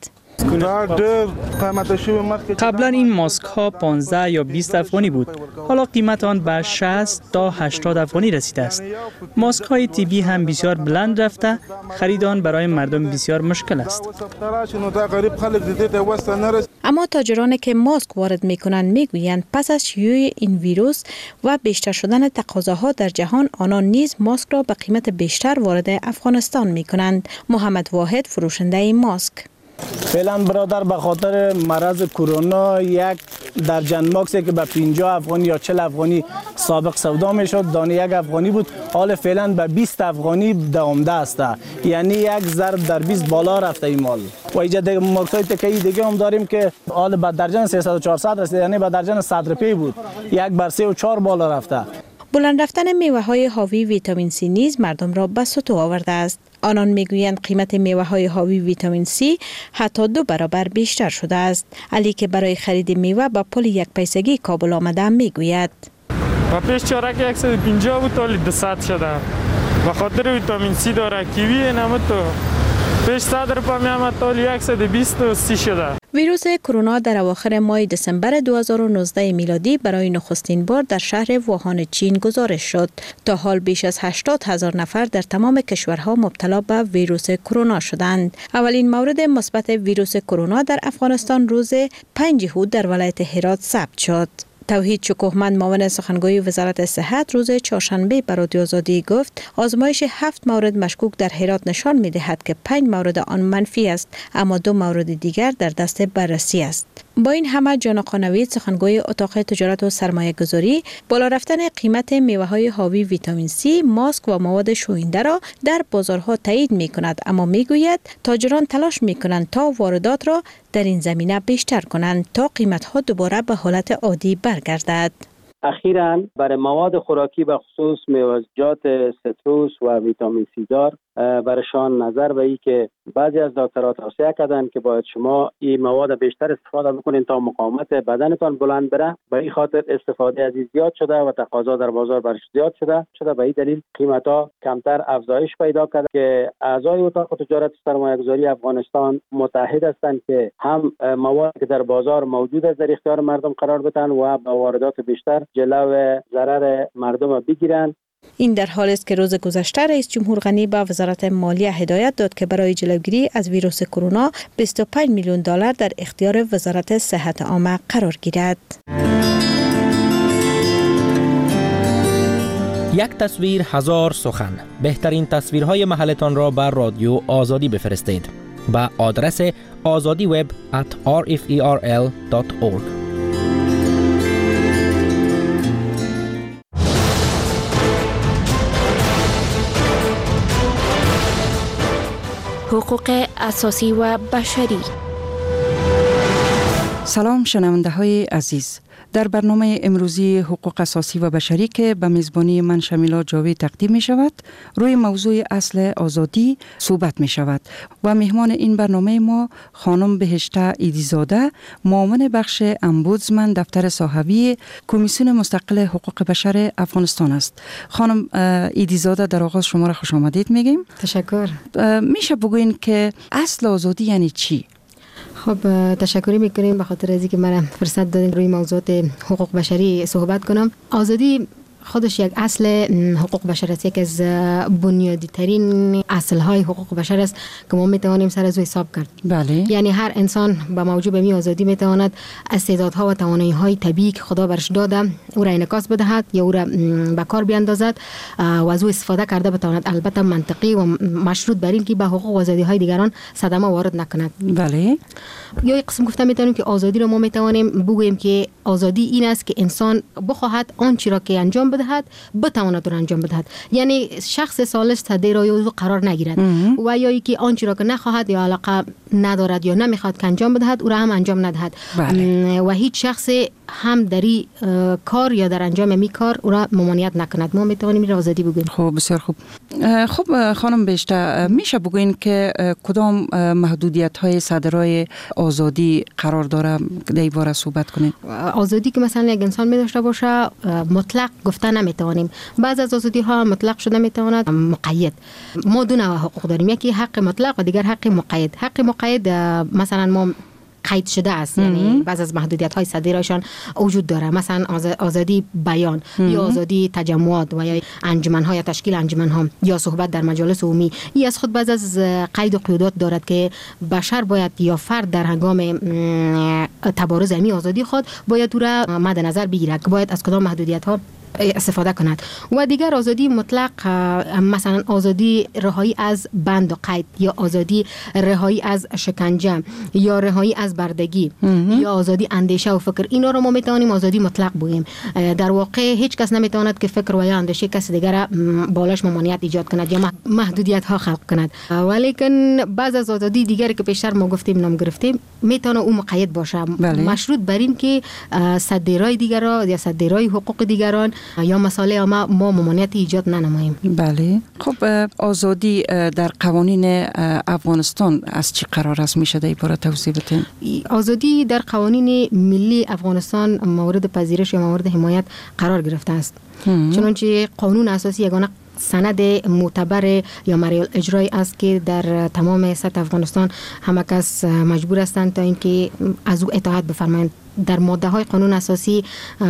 قبلا این ماسک ها پانزده یا بیست افغانی بود، حالا قیمت آن به شصت تا هشتاد افغانی رسیده است. ماسک های طبی هم بسیار بلند رفته، خرید آن برای مردم بسیار مشکل است. اما تاجرانی که ماسک وارد می کنند می گویند پس از شیوع این ویروس و بیشتر شدن تقاضاها در جهان، آنان نیز ماسک را به قیمت بیشتر وارد افغانستان می کنند. محمد واحد فروشنده ماسک: فعلا برادر به خاطر مرض کرونا یک درجن ماکسی که به پنجاه افغانی یا چهل افغانی سابق سودا میشد دانه یک افغانی بود، حال فعلا به بیست افغانی دوامده است، یعنی یک ضرب در بیست بالا رفته این مال. و اینجا دیگه ماکسای تکه‌ای دیگه هم داریم که حال به درجن سیصد و چهارصد رسید، یعنی به درجن صد روپیه بود، یک بر سه و چهار بالا رفته. بلند رفتن میوه های حاوی ویتامین سی نیز مردم را به سطوح آورده است. آنان میگویند قیمت میوه های حاوی ویتامین سی حتی دو برابر بیشتر شده است. علی که برای خرید میوه به پل یک پیسگی کابل آمده میگوید: و پیش چارک صد و پنجاه بود تا دویست شده. به خاطر ویتامین سی داره کیوی نمت تو پیش صد روپا می آمد تا صد و بیست و سی شده. ویروس کرونا در اواخر ماه دسامبر دو هزار و نوزده میلادی برای نخستین بار در شهر ووهان چین گزارش شد. تا حال بیش از هشتاد هزار نفر در تمام کشورها مبتلا به ویروس کرونا شدند. اولین مورد مثبت ویروس کرونا در افغانستان روز پنج هود در ولایت هرات ثبت شد. توحید شکوهمند معاون سخنگوی وزارت صحت روز چهارشنبه به رادیو آزادی گفت آزمایش هفت مورد مشکوک در هرات نشان می‌دهد که پنج مورد آن منفی است، اما دو مورد دیگر در دست بررسی است. با این همه جان آقا نوید سخنگوی اتاق تجارت و سرمایه گذاری بالا رفتن قیمت میوه های حاوی ویتامین سی، ماسک و مواد شوینده را در بازارها تایید می کند، اما می گوید تاجران تلاش می کنند تا واردات را در این زمینه بیشتر کنند تا قیمت ها دوباره به حالت عادی برگردد. اخیراً برای مواد خوراکی به خصوص میوه‌جات ستروس و ویتامین سی دار برشان نظر به ای که بعضی از دکترها توصیه کردند که باید شما این مواد بیشتر استفاده بکنین تا مقاومت بدنتان بلند بره. به این خاطر استفاده از این زیاد شده و تقاضا در بازار برش زیاد شده شده به این دلیل قیمت ها کمتر افزایش پیدا کرده که اعضای اتاق تجارت سرمایه گذاری افغانستان متحد هستند که هم مواد که در بازار موجود است در اختیار مردم قرار بدن و با واردات بیشتر جلو ضرر مردم بگیرند. این در حالی است که روز گذشته رئیس جمهور غنی به وزارت مالیه هدایت داد که برای جلوگیری از ویروس کرونا بیست و پنج میلیون دلار در اختیار وزارت صحت عامه قرار گیرد. یک تصویر هزار سخن. بهترین تصویرهای محلتان را بر رادیو آزادی بفرستید به آدرس آزادی وب ات آر اف ای آر ال دات اورگ. حقوق اساسی و بشری. سلام شنونده های عزیز، در برنامه امروزی حقوق اساسی و بشری که به میزبانی من شمیلا جاوی تقدیم می شود روی موضوع اصل آزادی صحبت می شود و مهمان این برنامه ما خانم بهشته ایدیزاده، معاون بخش امبودزمن دفتر صاحبی کمیسیون مستقل حقوق بشر افغانستان است. خانم ایدیزاده، در آغاز شما را خوش آمدید میگیم. تشکر. میشه بگوین که اصل آزادی یعنی چی؟ خب تشکری میکنیم به خاطر از اینکه من فرصت دادین روی موضوعات حقوق بشری صحبت کنم. آزادی خودش یک اصل حقوق بشر است، یک از بنیادی ترین اصل های حقوق بشر است که ما میتوانیم سر از او حساب کرد. بله. یعنی هر انسان با موجب می آزادی میتواند استعدادها و توانایی های طبیعی که خدا برش داده او را انعکاس بدهد یا او را به کار بیاندازد و از او استفاده کرده بتواند، البته منطقی و مشروط بر این که به حقوق و آزادی های دیگران صدمه وارد نکند. بله. یا یک قسم گفتم میتونیم که آزادی را ما میتوانیم بگوییم که آزادی این است که انسان بخواهد آنچه را که انجام انجام بدهد بتواند را انجام بدهد. یعنی شخص سالس صدر رای عضو قرار نگیرد و یا اینکه آنچه را که نخواهد یا علاقه ندارد یا نمیخواد که انجام بدهد او را هم انجام ندهد. بله. و هیچ شخص هم در این کار یا در انجام می کار او را ممانعت نکند. ما میتوانیم این آزادی بگوییم. خب بسیار خوب. خب خانم بهشته، میشه بگوین که کدام محدودیت های صدرای آزادی قرار داره در این باره صحبت کنیم؟ آزادی که مثلا یک انسان می داشته باشه مطلق گفته نمیتوانیم. بعض از آزادی ها مطلق شده میتواند مقید. ما دو نوع حقوق داریم، یکی حق مطلق و دیگر حق مقید. حق مقید مثلا ما قید شده است، یعنی بعض از محدودیت های صدرایشان وجود داره، مثلا آزادی بیان یا آزادی تجمعات و یا انجمن ها یا تشکیل انجمن ها یا صحبت در مجالس عمومی. این از خود بعض از قید و قیودات دارد که بشر باید یا فرد در هنگام تبارز امی آزادی خود باید او را مد نظر بگیرد که باید از کدام محدودیت ها استفاده کند. و دیگر آزادی مطلق مثلا آزادی رهایی از بند و قید یا آزادی رهایی از شکنجه یا رهایی از بردگی یا آزادی اندیشه و فکر، اینا رو ما میتوانیم آزادی مطلق بگوییم. در واقع هیچ کس نمیتواند که فکر و یا اندیشه کس دیگر بالاش ممانعت ایجاد کند یا محدودیت ها خلق کند. ولیکن بعض از آزادی دیگری که پیشتر ما گفتیم نام گرفتیم میتونه اون مقید باشه. بله. مشروط بر این که صدرای دیگران یا صدرای حقوق دیگران یا مسائل ما ما ممانعت ایجاد ننماییم. بله. خب آزادی در قوانین افغانستان از چی قرار است؟ میشه در این باره توضیح بدین؟ آزادی در قوانین ملی افغانستان مورد پذیرش یا مورد حمایت قرار گرفته است. چنانچه قانون اساسی یگانه سند معتبر یا معیار اجرایی است که در تمام سطح افغانستان همه کس مجبور هستند تا اینکه از او اطاعت بفرمایند. در ماده های قانون اساسی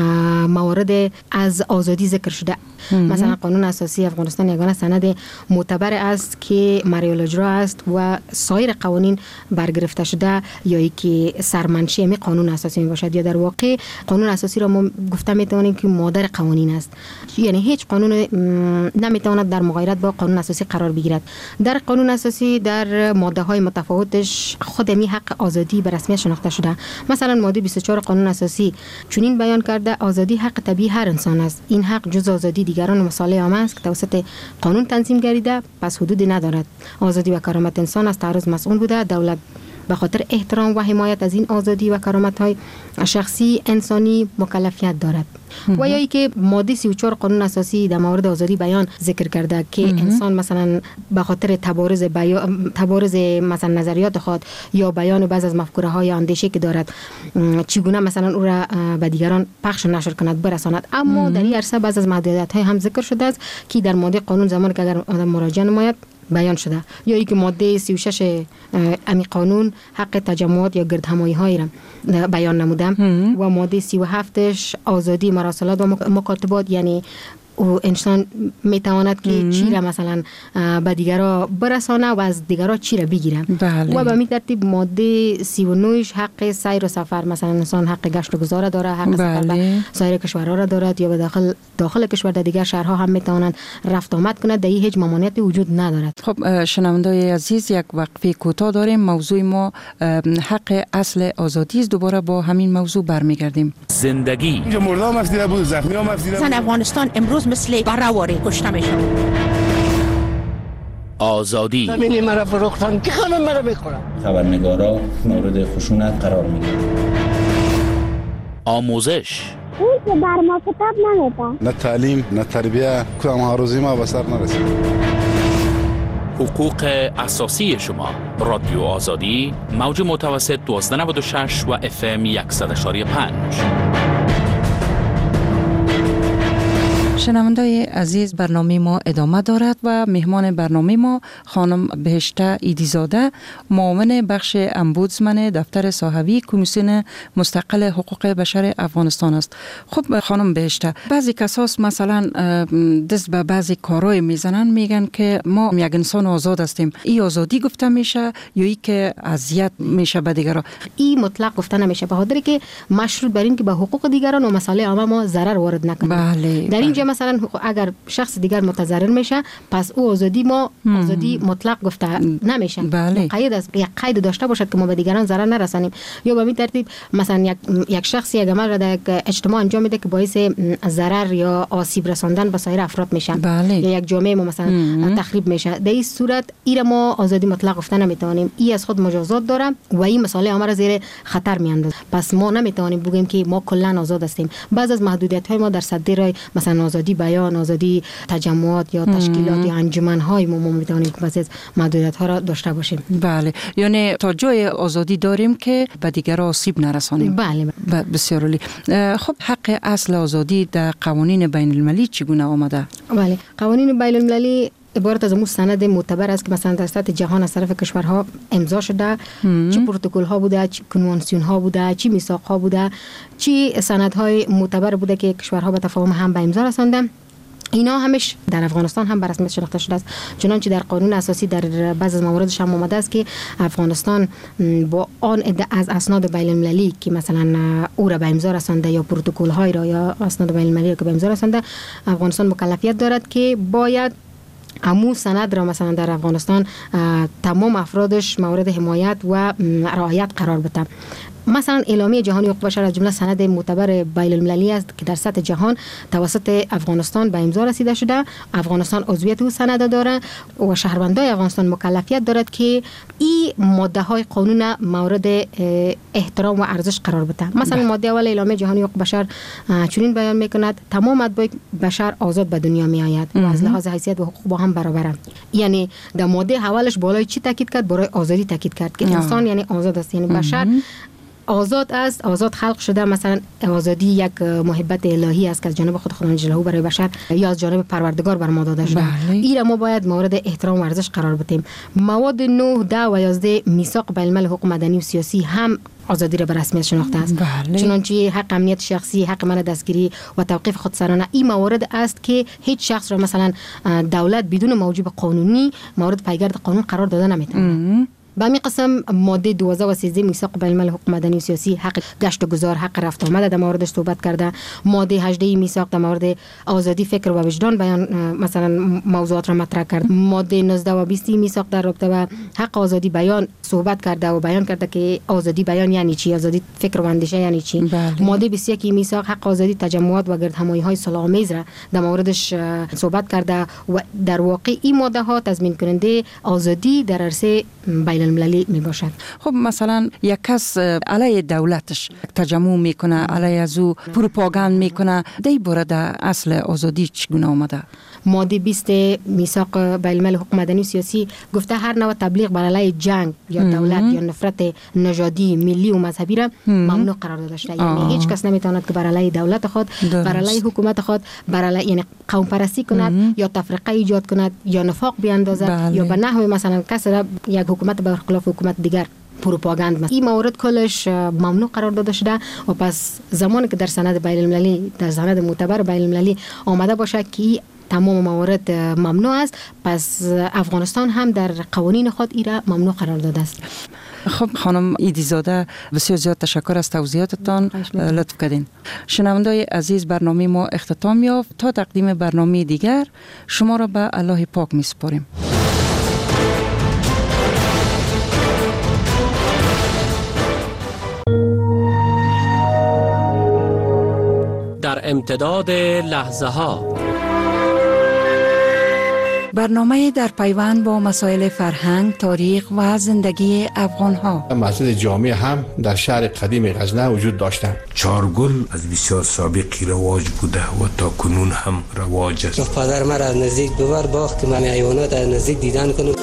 موارد از آزادی ذکر شده. مثلا قانون اساسی افغانستان یگانه سند معتبر است که معیار اجرا است و سایر قوانین برگرفته شده یا ای که سرمنشی می قانون اساسی می باشد، یا در واقع قانون اساسی را ما گفته می توانیم که مادر قوانین است. یعنی هیچ قانون نمی تواند در مغایرت با قانون اساسی قرار بگیرد. در قانون اساسی در ماده های متفاوتش خود می حق آزادی به رسمیت شناخته شده. مثلا ماده بیست و چهار قانون اساسی چنین بیان کرده آزادی حق طبیعی هر انسان است. این حق جز آزادی دیگران مصالح عامه است که توسط قانون تنظیم گردیده، پس حدودی ندارد. آزادی و کرامت انسان از تعرض مسئول بوده. دولت به خاطر احترام و حمایت از این آزادی و کرامت های شخصی انسانی مکلفیت دارد. و یا ای که ماده سی و چهار قانون اساسی در مورد آزادی بیان ذکر کرده که انسان مثلا به خاطر تبارز بیان تبارز مثلا نظریات خود یا بیان بعض از مفکوره های اندیشه که دارد چگونه مثلا او را به دیگران پخش نشر کند برساند. اما در این عرصه بعض از محدودیت های هم ذکر شده است که در ماده قانون زمان که اگر آدم مراجعه نماید بیان شده، یا ای که ماده سی و شش امی قانون حق تجمعات یا گردهمایی های را بیان نمودم و ماده سی و هفتش آزادی مراسلات و مکاتبات، یعنی و انسان میتواند که چی را مثلا به دیگران برسانه و از دیگران چی را بگیره. بله. و به می ترتیب ماده سی و نه حق سیر و سفر، مثلا انسان حق گشت و گذار داره، حق بله. سفر به سایر کشورها را دارد یا به داخل داخل کشور در دیگر شهرها هم میتوانند رفت آمد کنند. در این هیچ ممانعتی وجود ندارد. خب شنوندگان عزیز، یک وقفه کوتاه داریم. موضوع ما حق اصل آزادی است. دوباره با همین موضوع برمیگردیم. زندگی مردم مفتی بود، زخمی ها مفتی بود. افغانستان امروز مثل برآوری کشته میشن. آزادی زمینی مرا فروختن که خانم مرا میخورن. خبرنگارا مورد خشونت قرار میگیرن. آموزش اون که بر ما کتاب نمیده. نه تعلیم نه تربیه، کدام هاروزی ما به سر نرسید. حقوق اساسی شما. رادیو آزادی موج متوسط دوازده نود و شش و اف ام صد و یک و پنج. شنوندای عزیز، برنامه ما ادامه دارد و مهمان برنامه ما خانم بهشته ایدیزاده، معاون بخش امبودسمن دفتر صاحبی کمیسیون مستقل حقوق بشر افغانستان است. خب خانم بهشته، بعضی کساس مثلا دست به بعضی کارهای میزنن، میگن که ما یک انسان آزاد هستیم. این آزادی گفته میشه یا ای که اذیت میشه به دیگران؟ این مطلق گفته نمیشه، به خاطر که مشروط بر این که به حقوق دیگران و مسائل عامه ما ضرر وارد نکنیم. بله. در این جمع مثلا اگر شخص دیگر متضرر میشه پس او آزادی ما آزادی مطلق گفته نمیشه. بله. قید از یک قید داشته باشد که ما به دیگران ضرر نرسانیم. یا به این ترتیب مثلا یک یک شخص یک عمل را در اجتماع انجام میده که باعث ضرر یا آسیب رساندن به سایر افراد میشه. بله. یا یک جامعه ما مثلا ام. تخریب میشه. در این صورت این ما آزادی مطلق گفته نمیتونیم. این از خود مجازات داره و این مسئله ما را زیر خطر میاندازه. پس ما نمیتونیم بگیم که ما کلا آزاد هستیم. بعض از محدودیت های ما در صدر رای مثلا آزادی بیان، آزادی تجمعات یا تشکیلات یا انجمن های ما میتونیم که بعضی از محدودیت ها را داشته باشیم. بله، یعنی تا جای آزادی داریم که به دیگر آسیب نرسانیم. بله. بسیار عالی. خب حق اصل آزادی در قوانین بین المللی چگونه آمده؟ بله، قوانین بین المللی عبارت از امور سند معتبر است که مثلا در سطح جهان از طرف کشورها امضا شده. چه پروتکل ها بوده، چه کنوانسیون ها بوده، چه میثاق ها بوده، چه سندهای معتبر بوده که کشورها به تفاهم هم به امضا رسانده. اینا همش در افغانستان هم به رسمیت شناخته شده است. چنانچه در قانون اساسی در بعضی از مواردش هم آمده است که افغانستان با آن عده از اسناد بین المللی که مثلا او را به امضا رسانده یا پروتکل های را یا اسناد بین المللی که به امضا رسانده، افغانستان مکلفیت دارد که باید امو سند را مثلا در افغانستان تمام افرادش مورد حمایت و رعایت قرار بده. مثلا اعلامیه جهانی حقوق بشر از جمله سند معتبر بین المللی است که در سطح جهان توسط افغانستان به امضا رسیده شده. افغانستان عضویت او سند داره و شهروندان افغانستان مکلفیت دارد که این ماده های قانون مورد احترام و ارزش قرار بده. مثلا ماده اول اعلامیه جهانی حقوق بشر چنین بیان میکند تمام مطبوع بشر آزاد به دنیا می آید و از لحاظ حیثیت و حقوق با هم برابرند. یعنی در ماده اولش بالای چی تاکید کرد؟ برای آزادی تاکید کرد که انسان یعنی آزاد است، یعنی بشر آزاد است، آزاد خلق شده. مثلا آزادی یک محبت الهی است که از جانب خود خداوند جلاله برای بشر یا از جانب پروردگار بر ما داده شده. این را ما باید مورد احترام و ارزش قرار بدیم. مواد نه، ده و یازده میثاق بین الملل حقوق مدنی و سیاسی هم آزادی را به رسمیت شناخته است. بله. چنانچه حق امنیت شخصی، حق منع دستگیری و توقیف خودسرانه این موارد است که هیچ شخص را مثلا دولت بدون موجب قانونی مورد پیگرد قانون قرار داده نمیتونه. به همین قسم ماده دوازده و سیزده میثاق بین الملل حقوق مدنی و سیاسی حق گشت و گذار، حق رفت آمد در موردش صحبت کرده. ماده هجده میثاق در مورد آزادی فکر و وجدان بیان مثلا موضوعات را مطرح کرد. ماده نوزده و بیست میثاق در رابطه با حق آزادی بیان صحبت کرده و بیان کرده که آزادی بیان یعنی چی، آزادی فکر و اندیشه یعنی چی. بله. ماده بیست و یک میثاق حق آزادی تجمعات و گردهمایی های صلح‌آمیز را در موردش صحبت کرده و در واقع این ماده ها تضمین کننده آزادی در عرصه بین المللی می باشد. خب مثلا یک کس علیه دولتش تجمع میکنه، علیه از او پروپاگاند میکنه، دی برده اصل آزادی چگونه آمده؟ ماده بیست میثاق بین الملل حقوق مدنی و سیاسی گفته هر نوع تبلیغ بر علیه جنگ یا دولت یا نفرت نژادی، ملی و مذهبی را ممنوع قرار داده شده. یعنی هیچ کس نمیتواند که بر علیه دولت خود، بر علیه حکومت خود، بر علیه یعنی قوم پرستی کند یا تفرقه ایجاد کند یا نفاق بیاندازد. بله. یا به نحو مثلا کس را یک حکومت بر خلاف حکومت دیگر پروپاگاند. این موارد کلش ممنوع قرار داده شده و پس زمانی که در سند بین المللی، در سند معتبر بین المللی آمده باشه که تمام موارد ممنوع است، پس افغانستان هم در قوانین خود ای را ممنوع قرار داده است. خب خانم ایدیزاده بسیار زیاد تشکر از توضیحاتتان، لطف کردین. شنوندای عزیز، برنامه ما اختتام یافت. تا تقدیم برنامه دیگر شما را به الله پاک می سپاریم. در امتداد لحظه ها برنامه در پیوند با مسائل فرهنگ، تاریخ و زندگی افغان ها. مسجد جامع هم در شهر قدیم غزنه وجود داشتند. چارگل از بسیار سابقی رواج بوده و تا کنون هم رواج است. پدر مرا از نزدیک ببر باخت که من حیوانات از نزدیک دیدن کنم.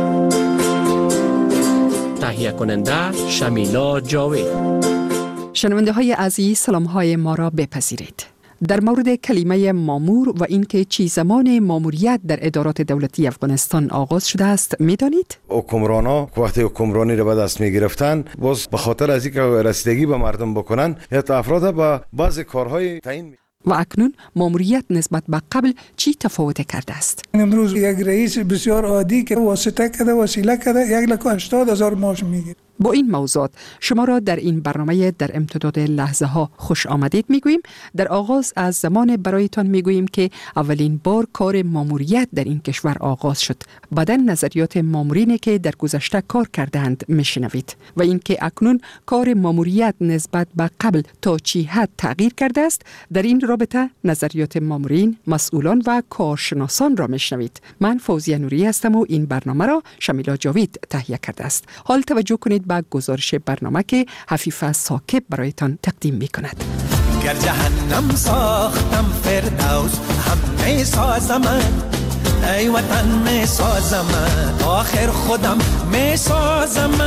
تهیه کننده شمیلا جاوید. شنونده های عزیز، سلام های ما را بپذیرید. در مورد کلمه مامور و اینکه چی زمان ماموریت در ادارات دولتی افغانستان آغاز شده است میدانید؟ حکمرانا وقتی حکمرانی را به دست می گرفتن، باز به خاطر از اینکه رسیدگی به مردم بکنن، یا افراد با بعض کارهای تعیین. و اکنون ماموریت نسبت به قبل چی تفاوت کرده است؟ امروز یک رئیس بسیار عادی که واسطه کرده، وسیله کرده، یک لک و هشتاد هزار معاش میگیره. با این موضوعات شما را در این برنامه در امتداد لحظه ها خوش آمدید میگوییم. در آغاز از زمان برایتان میگوییم که اولین بار کار ماموریت در این کشور آغاز شد. بعداً نظریات مامورینی که در گذشته کار کردند میشنوید و اینکه اکنون کار ماموریت نسبت به قبل تا چی حد تغییر کرده است. در این رابطه نظریات مامورین، مسئولان و کارشناسان را میشنوید. من فوزیه نوری هستم و این برنامه را شمیلا جاوید تهیه کرده است. حال توجه کنید به گزارش برنامه که حفیفه ثاقب برایتان تقدیم میکند. گر جهنم ساختم فردوس هم می سازم، ای وطن می سازم، آخر خودم می سازم،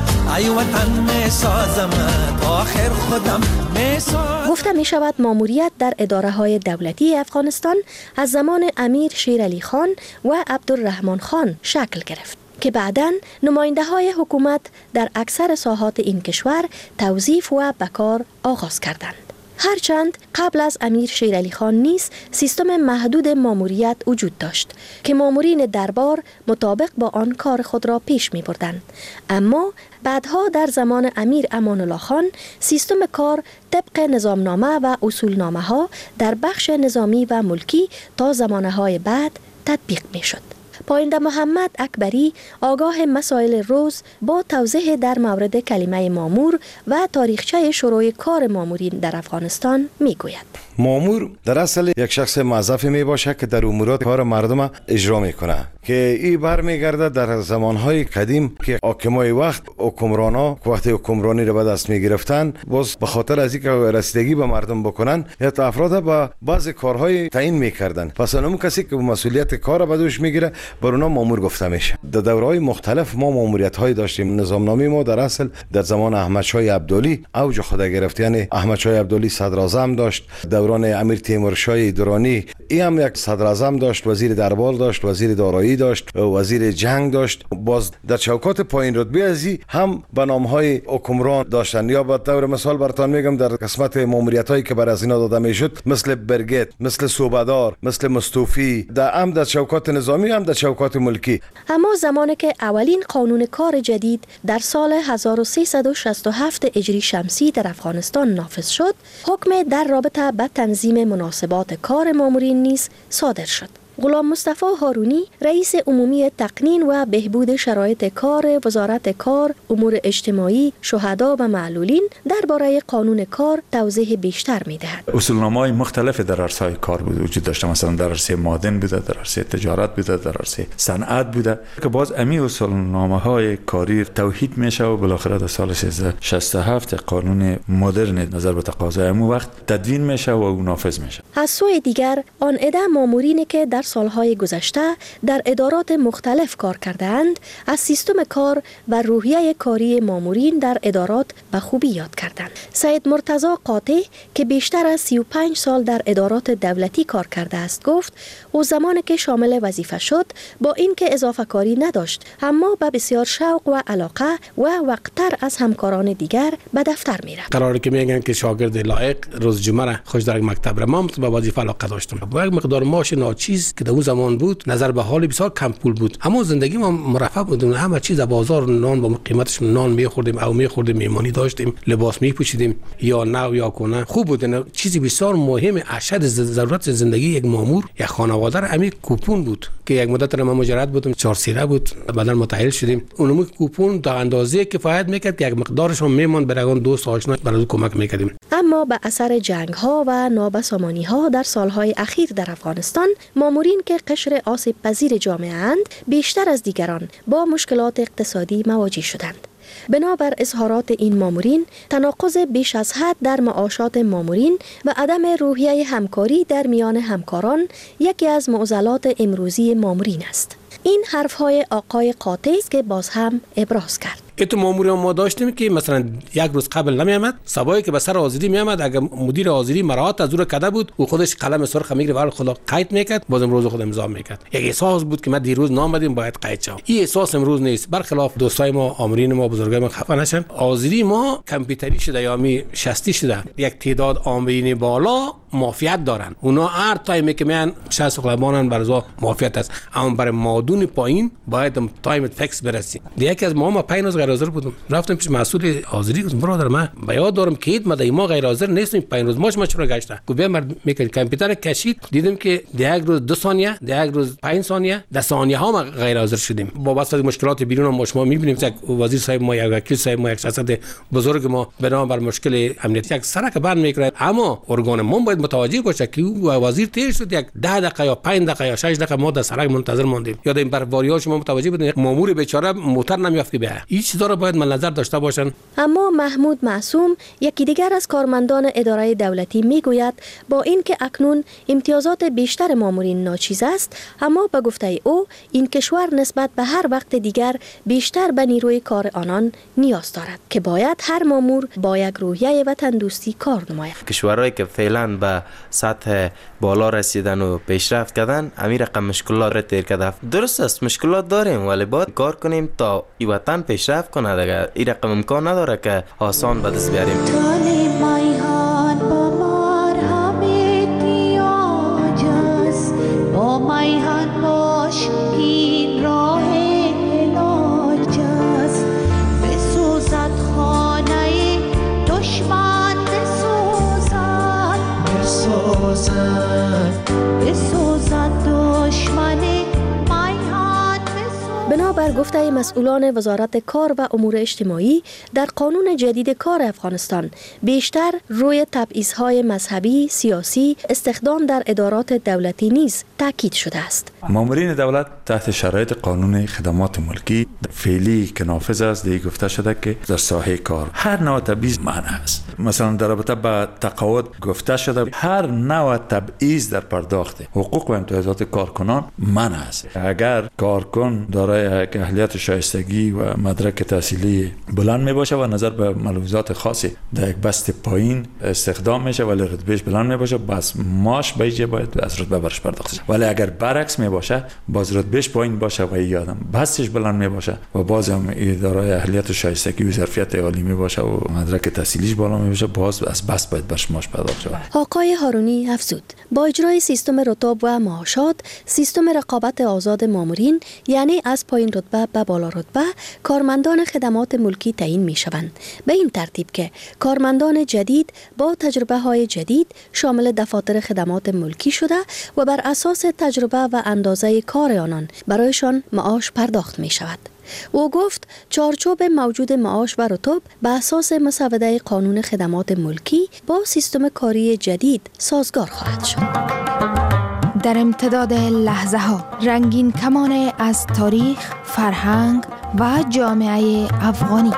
ای وطن می سازم، آخر خودم می سازم. گفته می شود ماموریت در اداره های دولتی افغانستان از زمان امیر شیر علی خان و عبدالرحمن خان شکل گرفت که بعداً نماینده های حکومت در اکثر ساحات این کشور توظیف و بکار آغاز کردند. هرچند قبل از امیر شیر علی خان نیز سیستم محدود ماموریت وجود داشت که مامورین دربار مطابق با آن کار خود را پیش می بردند. اما بعدها در زمان امیر امان الله خان سیستم کار طبق نظامنامه و اصولنامه ها در بخش نظامی و ملکی تا زمانه های بعد تطبیق می شد. پاینده محمد اکبری آگاه مسائل روز با توضیح در مورد کلمه مامور و تاریخچه شروع کار مامورین در افغانستان می گوید. مامور در اصل یک شخص موظف می باشه که در امورات کار مردم اجرا می کنه که این برمیگرده در زمانهای قدیم که حاکمای وقت حکمرانا وقتی حکمرانی را به دست می گرفتن باز به خاطر از اینکه رسیدگی به مردم بکنن یا افراد با بعضی کارهای تعیین میکردن. پس اون کسی که مسئولیت کار به دوش میگیره بر اونا مامور گفته میشه. در دوره‌های مختلف ما ماموریت های داشتیم. نظامنامه ما در اصل در زمان احمد شاه عبدالی اوج خود گرفت، یعنی احمد شاه عبدالی صدر اعظم داشت، دوران امیر تیمور شاه درانی ای هم یک صدر اعظم داشت، وزیر دربار داشت، وزیر دارایی داشت، وزیر جنگ داشت. باز در چوکات پایین رتبه ازی هم به نام‌های حکمران داشتن. یا با طور مثال براتون میگم در قسمت ماموریت هایی که بر از اینا داده میشد مثل برگت، مثل صوبدار، مثل مستوفی، در هم در چوکات نظامی هم در چوکات ملکی. اما زمانی که اولین قانون کار جدید در سال هزار و سیصد و شصت و هفت هجری شمسی در افغانستان نافذ شد، حکم در رابطه به تنظیم مناسبات کار مامورین نیز صادر شد. غلام مصطفی هارونی رئیس عمومی تقنین و بهبود شرایط کار وزارت کار، امور اجتماعی، شهدا و معلولین درباره قانون کار توضیح بیشتر می‌دهد. اصولنامه‌های مختلف در عرصه‌های کار بود وجود داشته، مثلا در عرصه معدن بوده، در عرصه تجارت بوده، در عرصه صنعت بوده که باز امی اصولنامه‌های کاری توحید میشه و بالاخره در سال سیزده شصت و هفت قانون مدرن نظر به تقاضای امو وقت تدوین میشه و نافذ میشه. از سوی دیگر آن عده مامورینی که در سالهای گذشته در ادارات مختلف کار کردند از سیستم کار و روحیه کاری مامورین در ادارات به خوبی یاد کردند. سید مرتضی قاطع که بیشتر از سی و پنج سال در ادارات دولتی کار کرده است گفت او زمانی که شامل وظیفه شد با اینکه اضافه کاری نداشت اما با بسیار شوق و علاقه و وقتتر از همکاران دیگر به دفتر میرفت. قراره که میگن که شاگرد لایق روز جمعه خوش در مکتب رم به وظیفه علاقه داشتم. با یک مقدار معاش ناچیز که در اون زمان بود نظر به حال بسیار کم پول بود، اما زندگی ما مرفه بود. همه چیز بازار نان با قیمتش نان میخوردیم او میخوردیم، میمانی داشتیم، لباس میپوشیدیم یا نو یا کنه خوب بود. چیزی بسیار مهم اشد ضرورت زندگی یک مامور یا خانواده همین کوپون بود که یک مدت ما مجرد بودم چهار سیره بود، بعدا متأهل شدیم. اونم کوپون در اندازه کفایت میکرد که یک مقدارش هم میمان برای اون دوست آشنا برای کمک میکردیم. اما به اثر جنگ ها و نابسامانی ها در سالهای اخیر در افغانستان مامورین که قشر آسیب پذیر جامعه اند بیشتر از دیگران با مشکلات اقتصادی مواجه شدند. بنابر اظهارات این مامورین تناقض بیش از حد در معاشات مامورین و عدم روحیه همکاری در میان همکاران یکی از معضلات امروزی مامورین است. این حرفهای آقای قاطع است که باز هم ابراز کرد. تو ماموری ما داشتیم که مثلا یک روز قبل نمیامد، صباحی که به سر حاضری میامد اگر مدیر حاضری مراعات از او کده بود و خودش قلم سرخ میگیره و خدا قید میکرد، باز امروز خود امضا میکرد. یک احساس بود که ما دیروز نامدیم باید قید شم. این احساس امروز نیست. برخلاف دوستای ما آمرین ما بزرگای ما خفه نشن، حاضری ما کامپیوتری شده یا می شصتی شده. یک تعداد آمرین بالا مافیت دارن، اونا هر تایمی که میان شصت قلمانن برزا مافیت است، اما برای مادون پایین باید تایم فکس برسی. یکی از ما ما پنج روز غیر حاضر بودم. رفتم پیش مسئول حاضری گفتم برادر من به یاد دارم که ما ما غیر حاضر نیستیم، پنج روز ماش ما چرا گشته؟ گفت بیا میکنه کامپیوتر کشید، دیدم که یک روز دو ثانیه، یک روز پنج ثانیه، ده ثانیه ها ما غیر حاضر شدیم. با واسطه مشکلات بیرون ما شما میبینیم که وزیر صاحب ما یک وکیل صاحب ما یک شخصیت بزرگ ما بنا بر مشکل امنیتی یک سرک بند میکنه، اما ارگان ما باید متوجه باشه که وزیر تیر شد یک ده دقیقه یا پنج دقیقه یا شش دقیقه ما در سرک منتظر ماندیم. یاد این برواری‌ها شما متوجه بودین مامور بیچاره موتور نمیافت که بیا. این چیزا رو باید من نظر داشته باشن. اما محمود معصوم یکی دیگر از کارمندان اداره دولتی میگوید با اینکه اکنون امتیازات بیشتر مامورین ناچیز است، اما به گفته او این کشور نسبت به هر وقت دیگر بیشتر به نیروی کار آنان نیاز دارد که باید هر مامور با یک روحیه وطن دوستی کار نماید. کشورهایی که فعلا به سطح بالا رسیدن و پیشرفت کردن امیر رقم مشکلات را تیر کرده. درست است مشکلات داریم ولی باید کار کنیم تا این وطن پیشرفت کنه دیگه. این رقم امکان نداره که آسان به دست بیاریم. بنابر گفته مسئولان وزارت کار و امور اجتماعی، در قانون جدید کار افغانستان بیشتر روی تبعیض‌های مذهبی، سیاسی، استخدام در ادارات دولتی نیز تاکید شده است. مامورین دولت تحت شرایط قانون خدمات ملکی فعلی که نافذ است دیگه گفته شده که در ساحه کار هر نوع تبعیض منع است. مثلا در رابطه با تقاعد گفته شده هر نوع تبعیض در پرداخت حقوق و امتیازات کارکنان منع است. اگر کارکن دارای اهلیت شایستگی و مدرک تحصیلی بلند می باشه و نظر به ملحوظات خاصی در یک بست پایین استخدام میشه ولی رتبهش بلند می باشه، بس ماش بیجه باید از رتبه برش پرداخت شه. ولی اگر برعکس می باشه باز رتبهش پایین باشه و یادم بستش بلند می باشه و باز هم دارای اهلیت شایستگی و ظرفیت عالی می باشه و مدرک تحصیلیش بالا می باشه، باز از بست باید برش ماش پرداخت شه. آقای هارونی افزود با اجرای سیستم رتب و معاشات، سیستم رقابت آزاد مامورین یعنی از پایین رتبه به بالا رتبه کارمندان خدمات ملکی تعیین می شوند، به این ترتیب که کارمندان جدید با تجربه های جدید شامل دفاتر خدمات ملکی شده و بر اساس تجربه و اندازه کار آنان برایشان معاش پرداخت می شود. او گفت چارچوب موجود معاش و رتب به اساس مسوده قانون خدمات ملکی با سیستم کاری جدید سازگار خواهد شد. در امتداد لحظه ها رنگین کمان از تاریخ، فرهنگ و جامعه افغانی.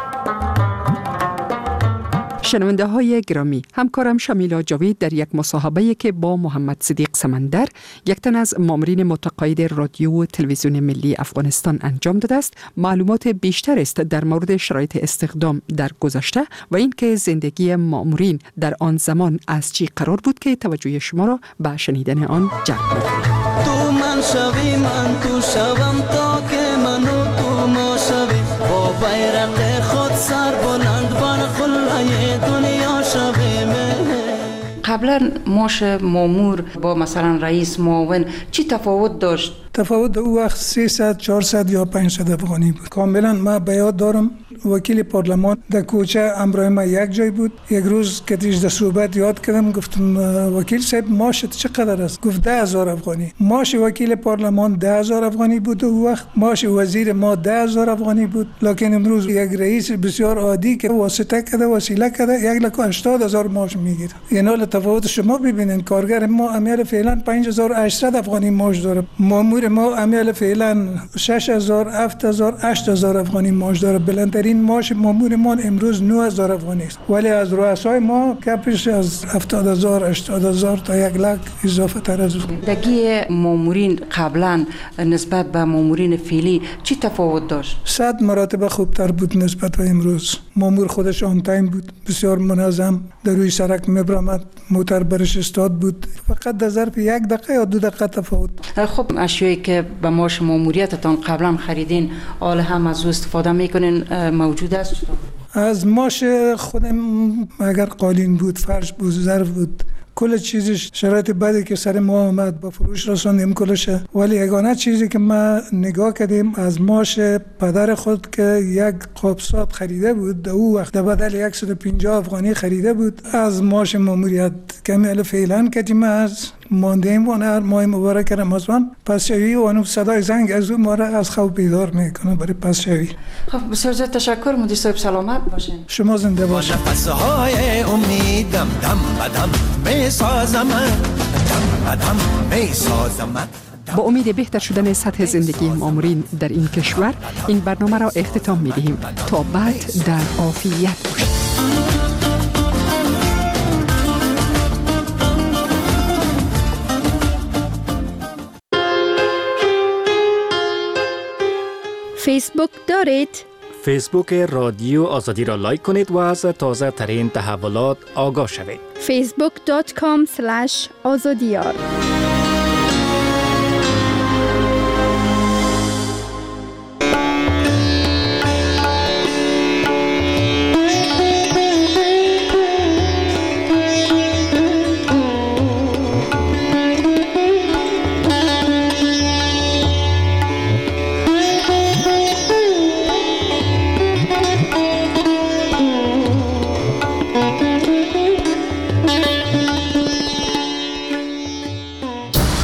شنونده های گرامی، همکارم شمیلا جاوید در یک مصاحبه که با محمد صدیق سمندر، یک تن از مامورین متقاعد رادیو و تلویزیون ملی افغانستان انجام داده است، معلومات بیشتر است در مورد شرایط استخدام در گذشته و اینکه زندگی مامورین در آن زمان از چی قرار بود که توجه شما را به شنیدن آن جلب می‌کند. تو من شوی من تو شوم تا که منو تو ما شوی با بیرق خود سر بلند بر خلای دنیا شوی. قبلا معاش مامور با مثلا رئیس معاون چی تفاوت داشت؟ تفاوت او وقت سیصد چهارصد یا پانصد افغانی بود. کاملا ما به یاد دارم وکیل پارلمان در کوچه امرای ما یک جای بود. یک روز که دیش در صحبت یاد کردم گفتم وکیل صاحب معاشت چقدر است؟ گفت ده هزار افغانی. معاش وکیل پارلمان ده هزار افغانی بود او وقت. معاش وزیر ما ده هزار افغانی بود. لکن امروز یک رئیس بسیار عادی که واسطه کرده وسیله کرده یک لک و هشتاد هزار معاش میگیره. یعنی تفاوت شما ببینید کارگر ما عمل فعلا پنج هزار و هشتصد افغانی معاش داره. مامور ما عمل فعلا شش هزار، هفت هزار، هشت هزار افغانی معاش داره. بلندترین معاش مامور ما امروز نه هزار افغانی است. ولی از رؤسای ما کپش از هفتاد هزار، هشتاد هزار تا یک لک اضافه تر از اون. دگی مامورین قبلا نسبت به مامورین فعلی چی تفاوت داشت؟ صد مراتب خوبتر بود نسبت به امروز. مامور خودش آن تایم بود، بسیار منظم، در روی سرک میبرمد، موتور برش استاد بود. فقط در ظرف یک دقیقه یا دو دقیقه تفاوت. خب اشیایی که به معاش ماموریتتان قبلا خریدین حال هم از استفاده میکنین موجود است؟ از معاش خودم اگر قالین بود، فرش بود، ظرف بود، کل چیزش شرایط بدی که سر ما آمد با فروش رساندیم کلشه. ولی یگانه چیزی که ما نگاه کردیم از ماش پدر خود که یک قابسات خریده بود، در او وقت بدل صد و پنجاه افغانی خریده بود، از ماش ماموریت کمی فعلا کردیم از ماندیم و هر ماه مبارک رمضان پسشوی و انو صدای زنگ از او ما را از خواب بیدار میکنه برای پسشوی. خب بسیار زیاد تشکر مدیر صاحب، سلامت باشین. شما زنده باشین. نفسهای امیدم دم بدم میسازم، دم بدم میسازم. با امید بهتر شدن سطح زندگی مامورین در این کشور این برنامه را اختتام می دهیم. تا بعد در عافیت باشید. فیسبوک دارید؟ فیسبوک رادیو آزادی را لایک کنید و از تازه ترین تحولات آگاه شوید. فیسبوک دات کام سلش آزادیار